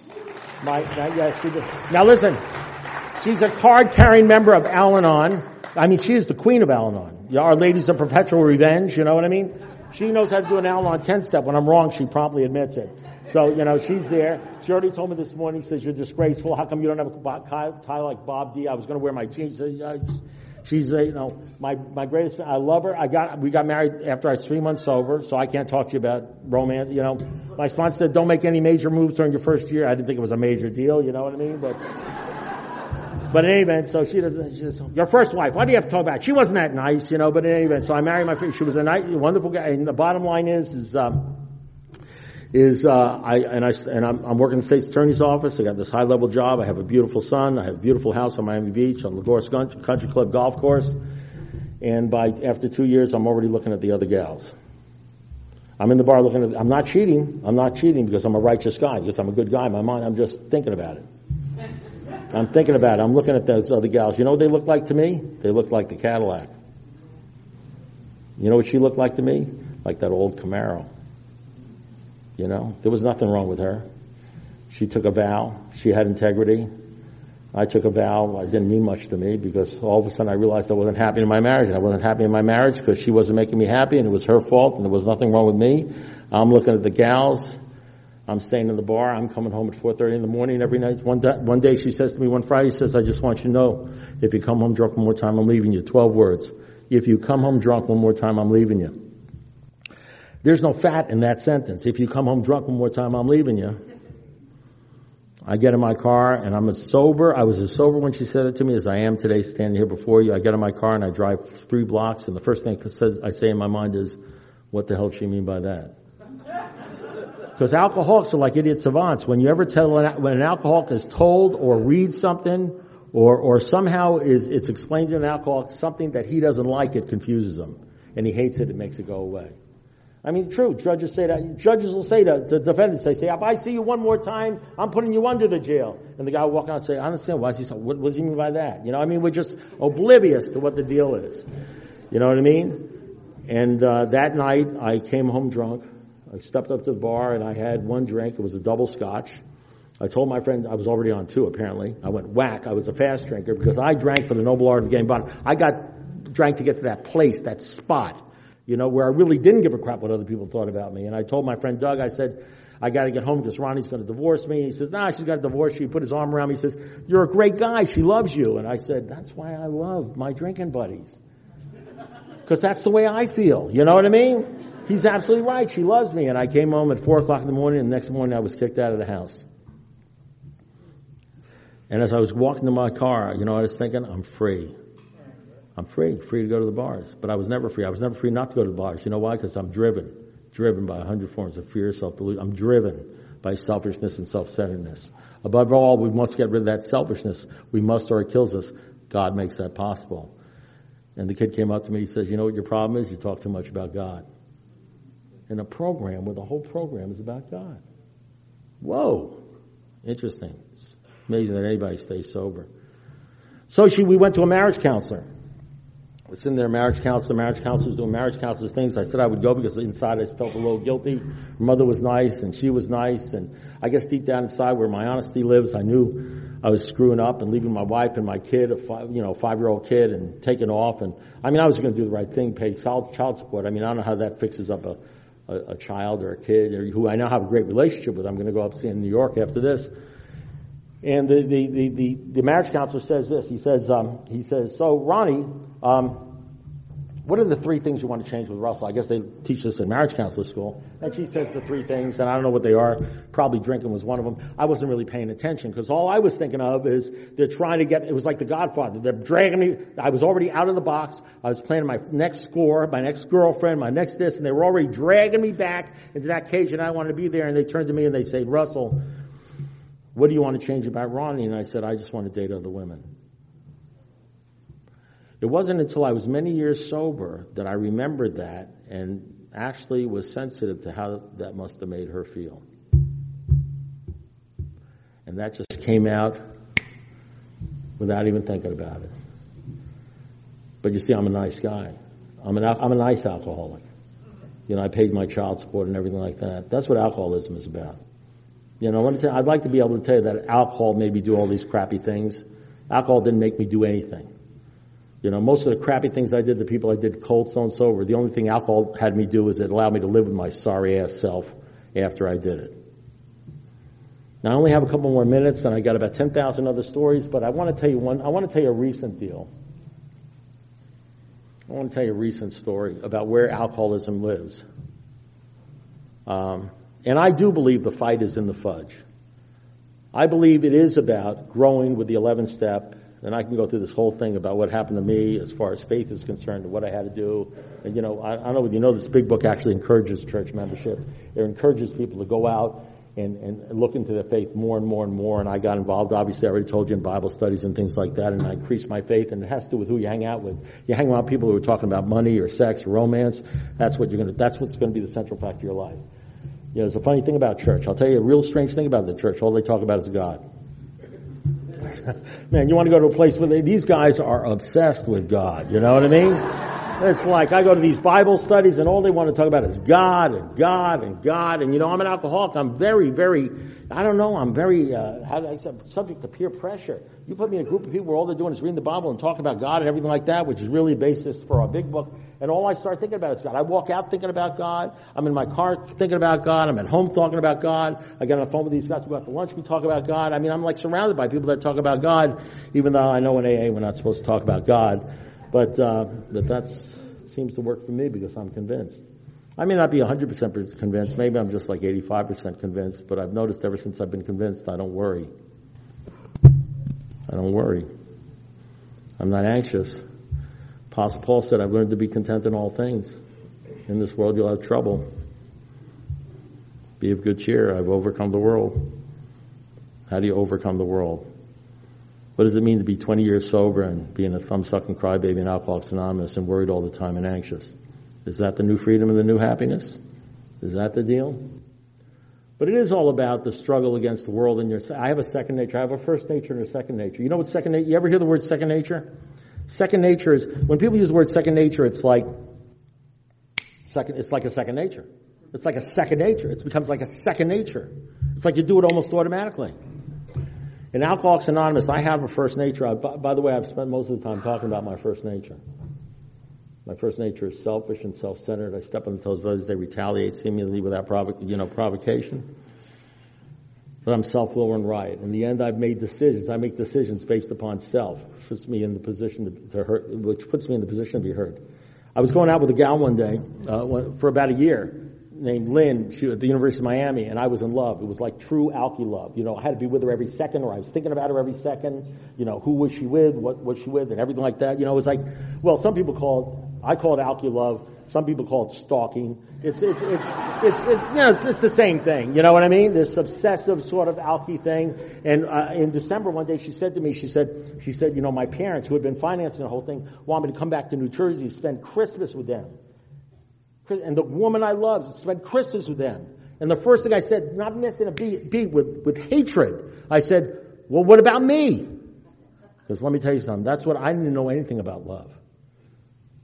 Now listen, she's a card-carrying member of Al-Anon. I mean, she is the queen of Al-Anon. Our Ladies of Perpetual Revenge, you know what I mean? She knows how to do an Al-Anon 10-step. When I'm wrong, she promptly admits it. So, she's there. She already told me this morning, says, you're disgraceful. How come you don't have a tie like Bob D? I was going to wear my jeans. She's, my greatest fan. I love her. We got married after I was 3 months sober, so I can't talk to you about romance, My sponsor said, don't make any major moves during your first year. I didn't think it was a major deal, you know what I mean? But in any event, so she says, your first wife, why do you have to talk about it? She wasn't that nice, but in any event, so I married my first, she was a nice, wonderful guy, and the bottom line I'm working in the State's Attorney's Office. I got this high-level job. I have a beautiful son. I have a beautiful house on Miami Beach on Lagos Country Club Golf Course. And after 2 years, I'm already looking at the other gals. I'm in the bar I'm not cheating. I'm not cheating because I'm a righteous guy, because I'm a good guy in my mind. I'm just thinking about it. I'm thinking about it. I'm looking at those other gals. You know what they look like to me? They look like the Cadillac. You know what she looked like to me? Like that old Camaro. There was nothing wrong with her. She took a vow. She had integrity. I took a vow. It didn't mean much to me because all of a sudden I realized I wasn't happy in my marriage. And I wasn't happy in my marriage because she wasn't making me happy and it was her fault and there was nothing wrong with me. I'm looking at the gals. I'm staying in the bar. I'm coming home at 4:30 in the morning every night. One day she says to me, one Friday, she says, I just want you to know, if you come home drunk one more time, I'm leaving you. 12 words. If you come home drunk one more time, I'm leaving you. There's no fat in that sentence. If you come home drunk one more time, I'm leaving you. I get in my car and I was as sober when she said it to me as I am today standing here before you. I get in my car and I drive 3 blocks and the first thing I say in my mind is, what the hell does she mean by that? Because alcoholics are like idiot savants. When an alcoholic is told or reads something or somehow it's explained to an alcoholic something that he doesn't like, it confuses him. And he hates it, it makes it go away. I mean, true. Judges say that. Judges will say to defendants, they say, if I see you one more time, I'm putting you under the jail. And the guy will walk out and say, I understand. Why is he so, what does he mean by that? We're just oblivious to what the deal is. You know what I mean? And that night, I came home drunk. I stepped up to the bar and I had one drink. It was a double scotch. I told my friend I was already on 2, apparently. I went whack. I was a fast drinker because I drank for the noble art of getting bottom. I drank to get to that place, that spot, where I really didn't give a crap what other people thought about me. And I told my friend Doug, I said, I got to get home because Ronnie's going to divorce me. He says, nah, she's got to divorce you. He put his arm around me. He says, you're a great guy. She loves you. And I said, that's why I love my drinking buddies. Because that's the way I feel. You know what I mean? He's absolutely right. She loves me. And I came home at 4 o'clock in the morning, and the next morning I was kicked out of the house. And as I was walking to my car, I was thinking, I'm free. I'm free to go to the bars. But I was never free. I was never free not to go to the bars. You know why? Because I'm driven by 100 forms of fear, self-delusion. I'm driven by selfishness and self-centeredness. Above all, we must get rid of that selfishness. We must or it kills us. God makes that possible. And the kid came up to me, he says, you know what your problem is? You talk too much about God. In a program where the whole program is about God. Whoa. Interesting. It's amazing that anybody stays sober. So we went to a marriage counselor. I was sitting there, marriage counselor was doing marriage counselor's things. I said I would go because inside I felt a little guilty. Her mother was nice and she was nice, and I guess deep down inside where my honesty lives, I knew I was screwing up and leaving my wife and my kid, a 5-year-old kid, and taking off. And I was going to do the right thing, pay child support. I don't know how that fixes up a child or a kid or who I now have a great relationship with. I'm going to go up see in New York after this. And the marriage counselor says this. He says, so Ronnie, what are the 3 things you want to change with Russell? I guess they teach this in marriage counselor school. And she says the 3 things, and I don't know what they are. Probably drinking was one of them. I wasn't really paying attention because all I was thinking of is they're trying to it was like The Godfather. They're dragging me. I was already out of the box. I was planning my next score, my next girlfriend, my next this, and they were already dragging me back into that cage, and I wanted to be there. And they turned to me and they said, Russell, what do you want to change about Ronnie? And I said, I just want to date other women. It wasn't until I was many years sober that I remembered that and actually was sensitive to how that must have made her feel. And that just came out without even thinking about it. But you see, I'm a nice guy. I'm a nice alcoholic. I paid my child support and everything like that. That's what alcoholism is about. I'd like to be able to tell you that alcohol made me do all these crappy things. Alcohol didn't make me do anything. Most of the crappy things I did, the people I did cold stone sober, the only thing alcohol had me do was it allowed me to live with my sorry ass self after I did it. Now I only have a couple more minutes and I got about 10,000 other stories, but I want to tell you a recent deal. I want to tell you a recent story about where alcoholism lives. And I do believe the fight is in the fudge. I believe it is about growing with the 11th step, and I can go through this whole thing about what happened to me as far as faith is concerned and what I had to do. And, I don't know if you know, this big book actually encourages church membership. It encourages people to go out and look into their faith more and more and more. And I got involved, obviously, I already told you, in Bible studies and things like that, and I increased my faith. And it has to do with who you hang out with. You hang around people who are talking about money or sex or romance. That's what's going to be the central fact of your life. There's a funny thing about church. I'll tell you a real strange thing about the church. All they talk about is God. Man, you want to go to a place where these guys are obsessed with God. You know what I mean? It's like I go to these Bible studies and all they want to talk about is God and God and God. And, I'm an alcoholic. I'm very, very, I'm very, subject to peer pressure. You put me in a group of people where all they're doing is reading the Bible and talking about God and everything like that, which is really a basis for our big book. And all I start thinking about is God. I walk out thinking about God. I'm in my car thinking about God. I'm at home talking about God. I get on the phone with these guys. We go out to lunch. We talk about God. I'm like surrounded by people that talk about God, even though I know in AA we're not supposed to talk about God. But that seems to work for me because I'm convinced. I may not be 100% convinced. Maybe I'm just like 85% convinced. But I've noticed ever since I've been convinced, I don't worry. I don't worry. I'm not anxious. Apostle Paul said, I've learned to be content in all things. In this world you'll have trouble. Be of good cheer. I've overcome the world. How do you overcome the world? What does it mean to be 20 years sober and being a thumb-sucking crybaby in Alcoholics Anonymous and worried all the time and anxious? Is that the new freedom and the new happiness? Is that the deal? But it is all about the struggle against the world. I have a second nature. I have a first nature and a second nature. You know what second nature? You ever hear the word second nature? Second nature is, when people use the word second nature, it's like a second nature. It's like a second nature. It becomes like a second nature. It's like you do it almost automatically. In Alcoholics Anonymous, I have a first nature. By the way, I've spent most of the time talking about my first nature. My first nature is selfish and self-centered. I step on the toes of others. They retaliate seemingly without provocation. But I'm self-will and right. In the end, I've made decisions. I make decisions based upon self, which puts me in the position to be heard. I was going out with a gal one day for about a year, named Lynn. She was at the University of Miami, and I was in love. It was like true alky love. I had to be with her every second, or I was thinking about her every second. Who was she with? What was she with? And everything like that. It was like, well, some people I call it alky love. Some people call it stalking. It's the same thing. You know what I mean? This obsessive sort of alky thing. And in December one day, she said to me, she said, my parents, who had been financing the whole thing, want me to come back to New Jersey to spend Christmas with them. And the woman I love, spend Christmas with them. And the first thing I said, not missing a beat with hatred, I said, well, what about me? Because let me tell you something. That's what I didn't know anything about love.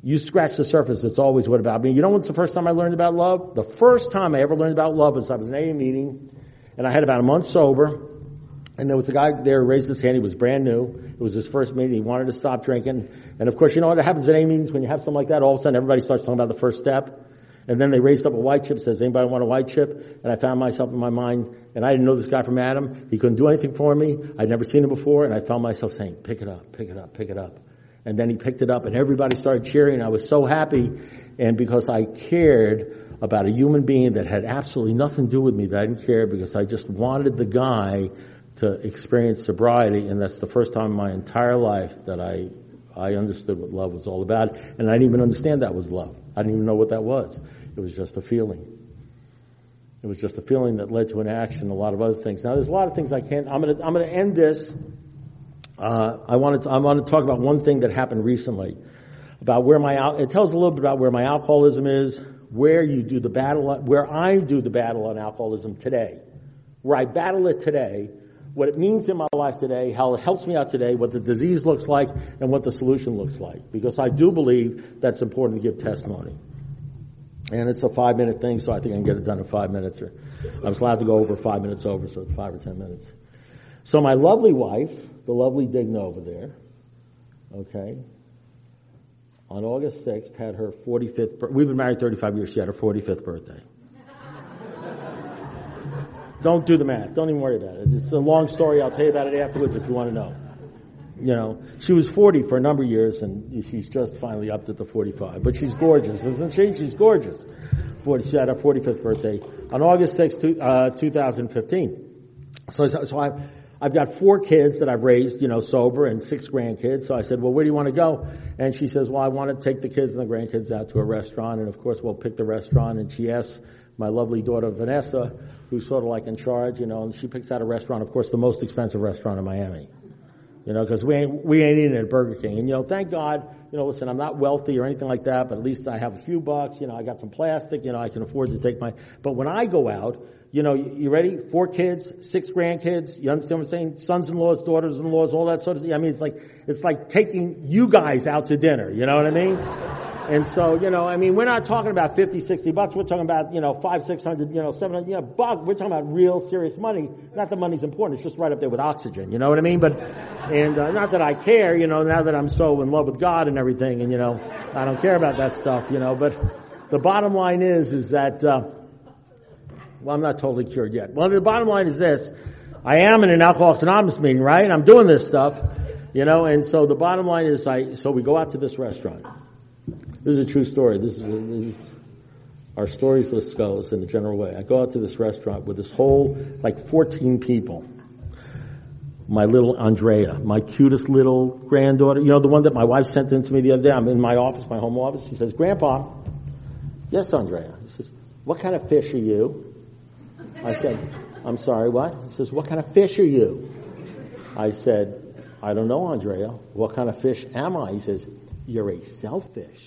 You scratch the surface, it's always what about me. You know what's the first time I learned about love? The first time I ever learned about love was I was in an AA meeting, and I had about a month sober, and there was a guy there who raised his hand. He was brand new. It was his first meeting. He wanted to stop drinking. And of course, you know what happens at AA meetings when you have something like that? All of a sudden, everybody starts talking about the first step. And then they raised up a white chip, says, anybody want a white chip? And I found myself in my mind, and I didn't know this guy from Adam. He couldn't do anything for me. I'd never seen him before, and I found myself saying, pick it up, pick it up, pick it up. And then he picked it up, and everybody started cheering. I was so happy, and because I cared about a human being that had absolutely nothing to do with me, that I didn't care, because I just wanted the guy to experience sobriety, and that's the first time in my entire life that I understood what love was all about, and I didn't even understand that was love. I didn't even know what that was. It was just a feeling. It was just a feeling that led to an action, a lot of other things. Now, there's a lot of things I can't. I'm going to end this. I want to talk about one thing that happened recently, about where it tells a little bit about where my alcoholism is, where I do the battle on alcoholism today, where I battle it today, what it means in my life today, how it helps me out today, what the disease looks like, and what the solution looks like. Because I do believe that's important to give testimony. And it's a 5-minute thing, so I think I can get it done in 5 minutes. Or I was allowed to go over 5 minutes over, so it's 5 or 10 minutes. So my lovely wife, the lovely Digna over there, okay, on August 6th had her 45th birthday. We've been married 35 years. She had her 45th birthday. Don't do the math. Don't even worry about it. It's a long story. I'll tell you about it afterwards if you want to know. You know, she was 40 for a number of years, and she's just finally upped it to 45. But she's gorgeous, isn't she? She's gorgeous. She had her 45th birthday on August 6th, 2015. So I've got 4 kids that I've raised, sober, and 6 grandkids. So I said, well, where do you want to go? And she says, well, I want to take the kids and the grandkids out to a restaurant. And of course, we'll pick the restaurant. And she asks my lovely daughter, Vanessa, who's sort of like in charge, and she picks out a restaurant, of course, the most expensive restaurant in Miami. Because we ain't eating at Burger King. And, thank God, listen, I'm not wealthy or anything like that, but at least I have a few bucks. I got some plastic, I can afford to take but when I go out, you ready? 4 kids, 6 grandkids. You understand what I'm saying? Sons-in-laws, daughters-in-laws, all that sort of thing. I mean, it's like taking you guys out to dinner. You know what I mean? And so, we're not talking about 50, 60 bucks. We're talking about, 500, 600, 700, bucks. We're talking about real serious money. Not that money's important. It's just right up there with oxygen. You know what I mean? But, not that I care, now that I'm so in love with God and everything. And, I don't care about that stuff, but the bottom line is that, well, I'm not totally cured yet. Well, the bottom line is this. I am in an Alcoholics Anonymous meeting, right? I'm doing this stuff, and so the bottom line is so we go out to this restaurant. This is a true story. This is our stories list goes in a general way. I go out to this restaurant with this whole, 14 people. My little Andrea, my cutest little granddaughter, the one that my wife sent in to me the other day. I'm in my office, my home office. She says, Grandpa. Yes, Andrea. He says, what kind of fish are you? I said, I'm sorry, what? He says, what kind of fish are you? I said, I don't know, Andrea. What kind of fish am I? He says, you're a selfish.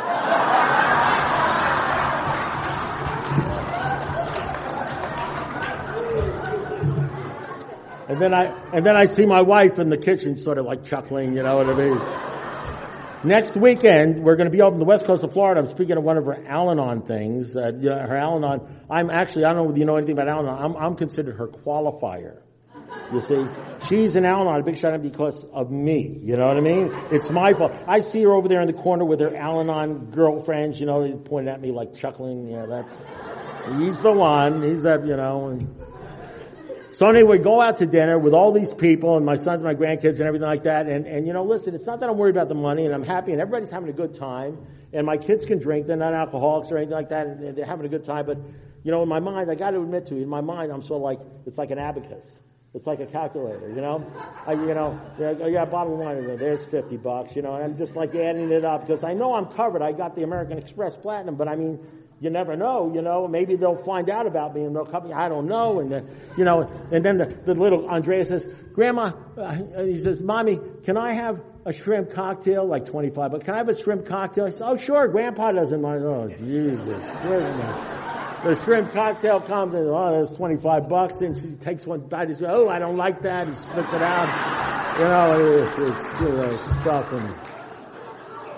And then I see my wife in the kitchen sort of like chuckling, you know what I mean? Next weekend, we're going to be over on the west coast of Florida. I'm speaking at one of her Al-Anon things. Her Al-Anon, I don't know if you know anything about Al-Anon. I'm considered her qualifier. You see, she's an Al-Anon, a big shout out because of me. You know what I mean? It's my fault. I see her over there in the corner with her Al-Anon girlfriends, they pointing at me like chuckling. Yeah, he's the one. He's that, And so anyway, we go out to dinner with all these people and my sons and my grandkids and everything like that. And listen, it's not that I'm worried about the money and I'm happy and everybody's having a good time. And my kids can drink. They're not alcoholics or anything like that. And they're having a good time. But, in my mind, I got to admit to you, in my mind, I'm sort of like, it's like an abacus. It's like a calculator, I got a bottle of wine in there. There's $50, and I'm just like adding it up because I know I'm covered. I got the American Express Platinum, but I mean, you never know, maybe they'll find out about me and they'll come, I don't know. And and then the little Andrea says, Grandma, he says, Mommy, can I have a shrimp cocktail? Like $25, can I have a shrimp cocktail? I said, oh, sure. Grandpa doesn't mind. Oh, Jesus Christ. The shrimp cocktail comes and, there's $25, and she takes one bite and says, oh, I don't like that. He spits it out. It's stuff.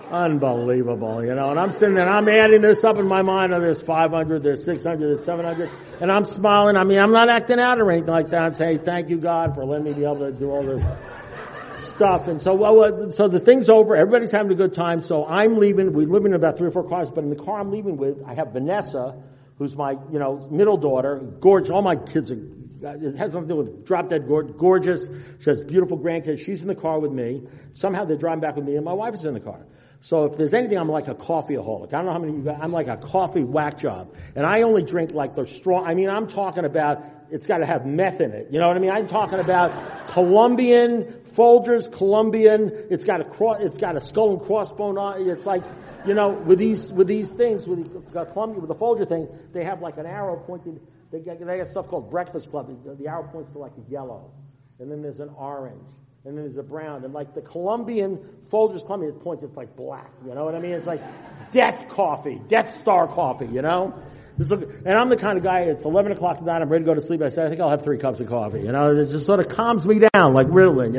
Unbelievable, and I'm sitting there, and I'm adding this up in my mind, and there's 500, there's 600, there's 700, and I'm smiling. I mean, I'm not acting out or anything like that. I'm saying, thank you, God, for letting me be able to do all this stuff. And so the thing's over. Everybody's having a good time. So I'm leaving. We live in about 3 or 4 cars, but in the car I'm leaving with, I have Vanessa, who's my, middle daughter, gorgeous. All my kids are, it has something to do with drop dead gorgeous. She has beautiful grandkids. She's in the car with me. Somehow they're driving back with me, and my wife is in the car. So if there's anything, I'm like a coffeeaholic. I don't know how many of you guys, I'm like a coffee whack job. And I only drink like the strong, I'm talking about, it's got to have meth in it. You know what I mean? I'm talking about Colombian, Folgers Colombian. It's got a skull and crossbone on it. It's like, with these things, with the Folger thing, they have like an arrow pointing, they got stuff called Breakfast Club. The arrow points to like a yellow. And then there's an orange. And then there's a brown. And like the Colombian, Folgers Colombian, it points, it's like black. You know what I mean? It's like death coffee, Death Star coffee, And I'm the kind of guy, it's 11 o'clock at night, I'm ready to go to sleep. I said, I think I'll have 3 cups of coffee. It just sort of calms me down, like Ritalin,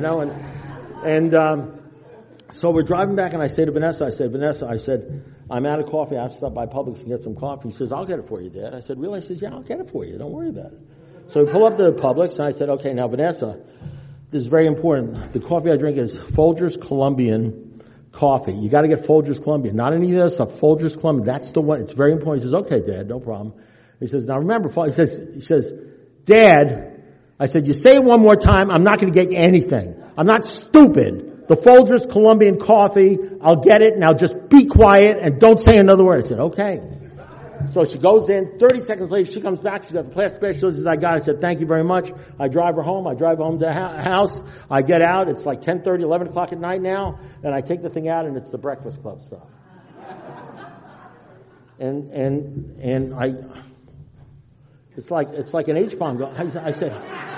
So we're driving back, and I say to Vanessa, I'm out of coffee. I have to stop by Publix and get some coffee. She says, I'll get it for you, Dad. I said, really? She says, yeah, I'll get it for you. Don't worry about it. So we pull up to Publix, and I said, okay, now Vanessa, this is very important. The coffee I drink is Folgers Colombian coffee. You got to get Folgers Colombian, not any of this stuff. Folgers Colombian. That's the one. It's very important. He says, "Okay, Dad, no problem." He says, "Now remember," he says, "Dad," I said, "you say it one more time. I'm not going to get you anything. I'm not stupid. The Folgers Colombian coffee. I'll get it. Now just be quiet and don't say another word." I said, "Okay." So she goes in. 30 seconds later, she comes back. She's got the plastic bag. She says, "I got it." I said, "Thank you very much." I drive her home. I drive home to the house. I get out. It's like 10:30, 11 o'clock at night now. And I take the thing out, and it's the Breakfast Club stuff. And it's like an H-bomb. I said,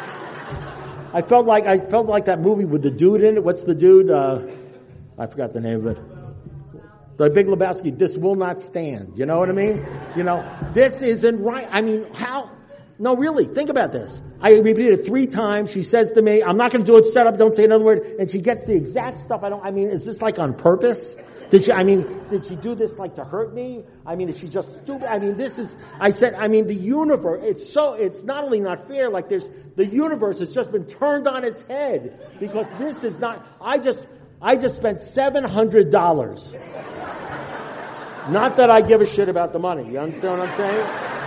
I felt like that movie with the dude in it. What's the dude? I forgot the name of it. The Big Lebowski, this will not stand. You know what I mean? This isn't right. How? No, really, think about this. I repeated it 3 times. She says to me, I'm not going to do it, shut up, don't say another word. And she gets the exact stuff is this like on purpose? Did she do this like to hurt me? Is she just stupid? The universe, it's not only not fair, like the universe has just been turned on its head. Because this is not, I just spent $700. Not that I give a shit about the money. You understand what I'm saying?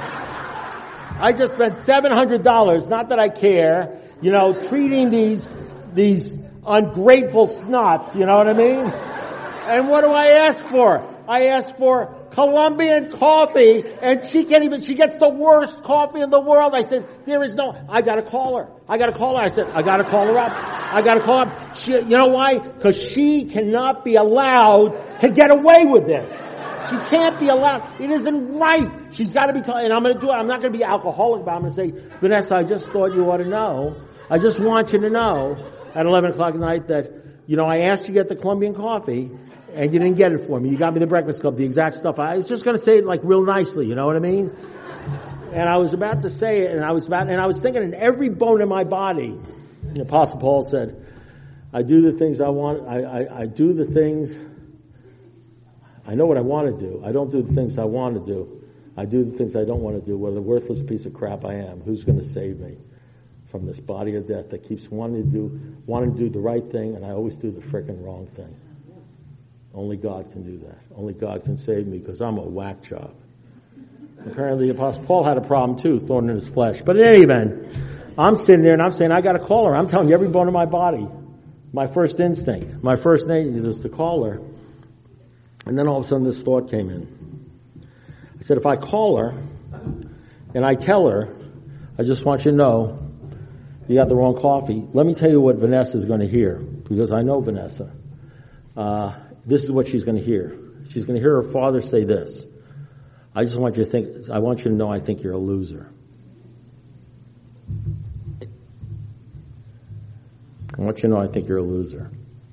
I just spent $700. Not that I care. Treating these ungrateful snots. You know what I mean? And what do I ask for? I ask for Colombian coffee, and she gets the worst coffee in the world. I said, I gotta call her. I said, I gotta call her up. You know why? Because she cannot be allowed to get away with this. She can't be allowed. It isn't right. She's got to be told, and I'm going to do it. I'm not going to be alcoholic, but I'm going to say, Vanessa, I just thought you ought to know. I just want you to know at 11 o'clock at night that, I asked you to get the Colombian coffee, and you didn't get it for me. You got me the Breakfast Club, the exact stuff. I was just going to say it like real nicely, you know what I mean? And I was about to say it, and I was thinking in every bone in my body. The Apostle Paul said, I do the things I want. I do the things. I know what I want to do. I don't do the things I want to do. I do the things I don't want to do. What a worthless piece of crap I am. Who's going to save me from this body of death that keeps wanting to do the right thing, and I always do the frickin' wrong thing. Only God can do that. Only God can save me because I'm a whack job. Apparently, the Apostle Paul had a problem too, thorn in his flesh. But in any event, I'm sitting there and I'm saying, I got to call her. I'm telling you every bone in my body. My first instinct, my first name was to call her. And then all of a sudden this thought came in. I said, if I call her and I tell her, I just want you to know you got the wrong coffee. Let me tell you what Vanessa is going to hear, because I know Vanessa. This is what she's going to hear. She's going to hear her father say this. I want you to know I think you're a loser. I want you to know I think you're a loser.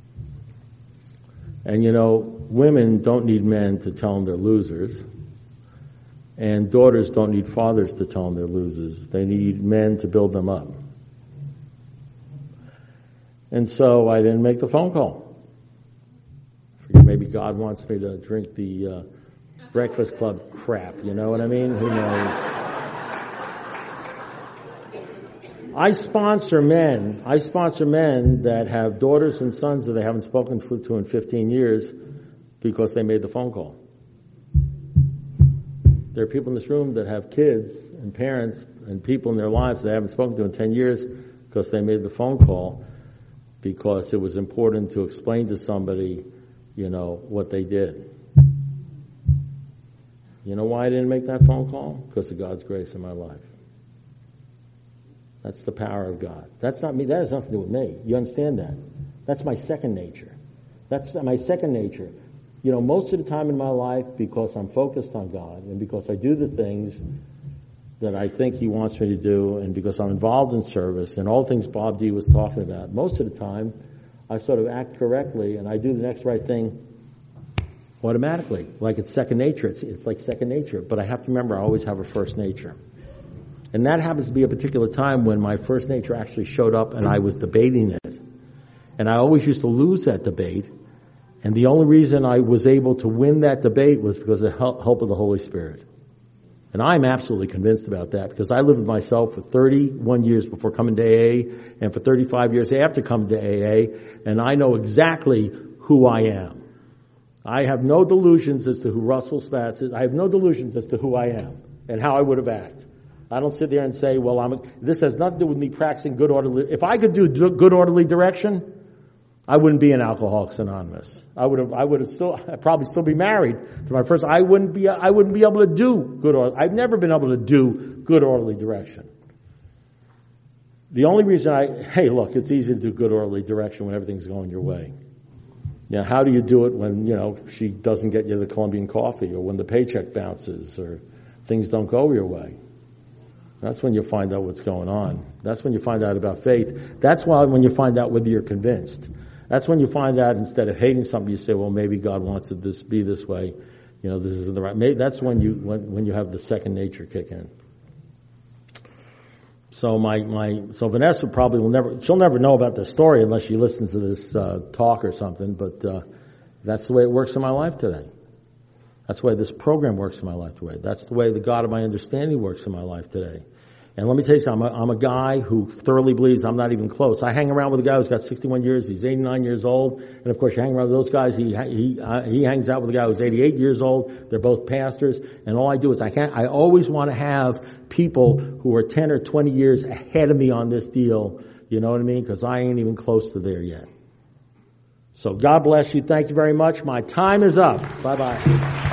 And women don't need men to tell them they're losers. And daughters don't need fathers to tell them they're losers. They need men to build them up. And so I didn't make the phone call. Maybe maybe God wants me to drink the Breakfast Club crap. You know what I mean? Who knows? I sponsor men that have daughters and sons that they haven't spoken to in 15 years because they made the phone call. There are people in this room that have kids and parents and people in their lives they haven't spoken to in 10 years because they made the phone call because it was important to explain to somebody, what they did. You know why I didn't make that phone call? Because of God's grace in my life. That's the power of God. That's not me. That has nothing to do with me. You understand that? That's my second nature. That's my second nature. Most of the time in my life, because I'm focused on God and because I do the things that I think He wants me to do and because I'm involved in service and all things Bob D was talking about, most of the time I sort of act correctly and I do the next right thing automatically. Like it's second nature. It's like second nature. But I have to remember I always have a first nature. And that happens to be a particular time when my first nature actually showed up and I was debating it. And I always used to lose that debate. And the only reason I was able to win that debate was because of the help of the Holy Spirit. And I'm absolutely convinced about that because I lived with myself for 31 years before coming to AA and for 35 years after coming to AA. And I know exactly who I am. I have no delusions as to who Russell Spatz is. I have no delusions as to who I am and how I would have acted. I don't sit there and say, this has nothing to do with me practicing good orderly. If I could do good orderly direction, I wouldn't be in Alcoholics Anonymous. I'd probably still be married to my first. I wouldn't be able to do good orderly. I've never been able to do good orderly direction. The only reason it's easy to do good orderly direction when everything's going your way. Now, how do you do it when, she doesn't get you the Colombian coffee or when the paycheck bounces or things don't go your way? That's when you find out what's going on. That's when you find out about faith. That's why when you find out whether you're convinced. That's when you find out instead of hating something, you say, well, maybe God wants it to be this way. This isn't the right. That's when you have the second nature kick in. So so Vanessa she'll never know about this story unless she listens to this talk or something. But that's the way it works in my life today. That's the way this program works in my life today. That's the way the God of my understanding works in my life today. And let me tell you something, I'm a guy who thoroughly believes I'm not even close. I hang around with a guy who's got 61 years, he's 89 years old, and of course you hang around with those guys, he hangs out with a guy who's 88 years old, they're both pastors, and all I do is I always want to have people who are 10 or 20 years ahead of me on this deal, you know what I mean? Because I ain't even close to there yet. So God bless you, thank you very much, my time is up, bye-bye.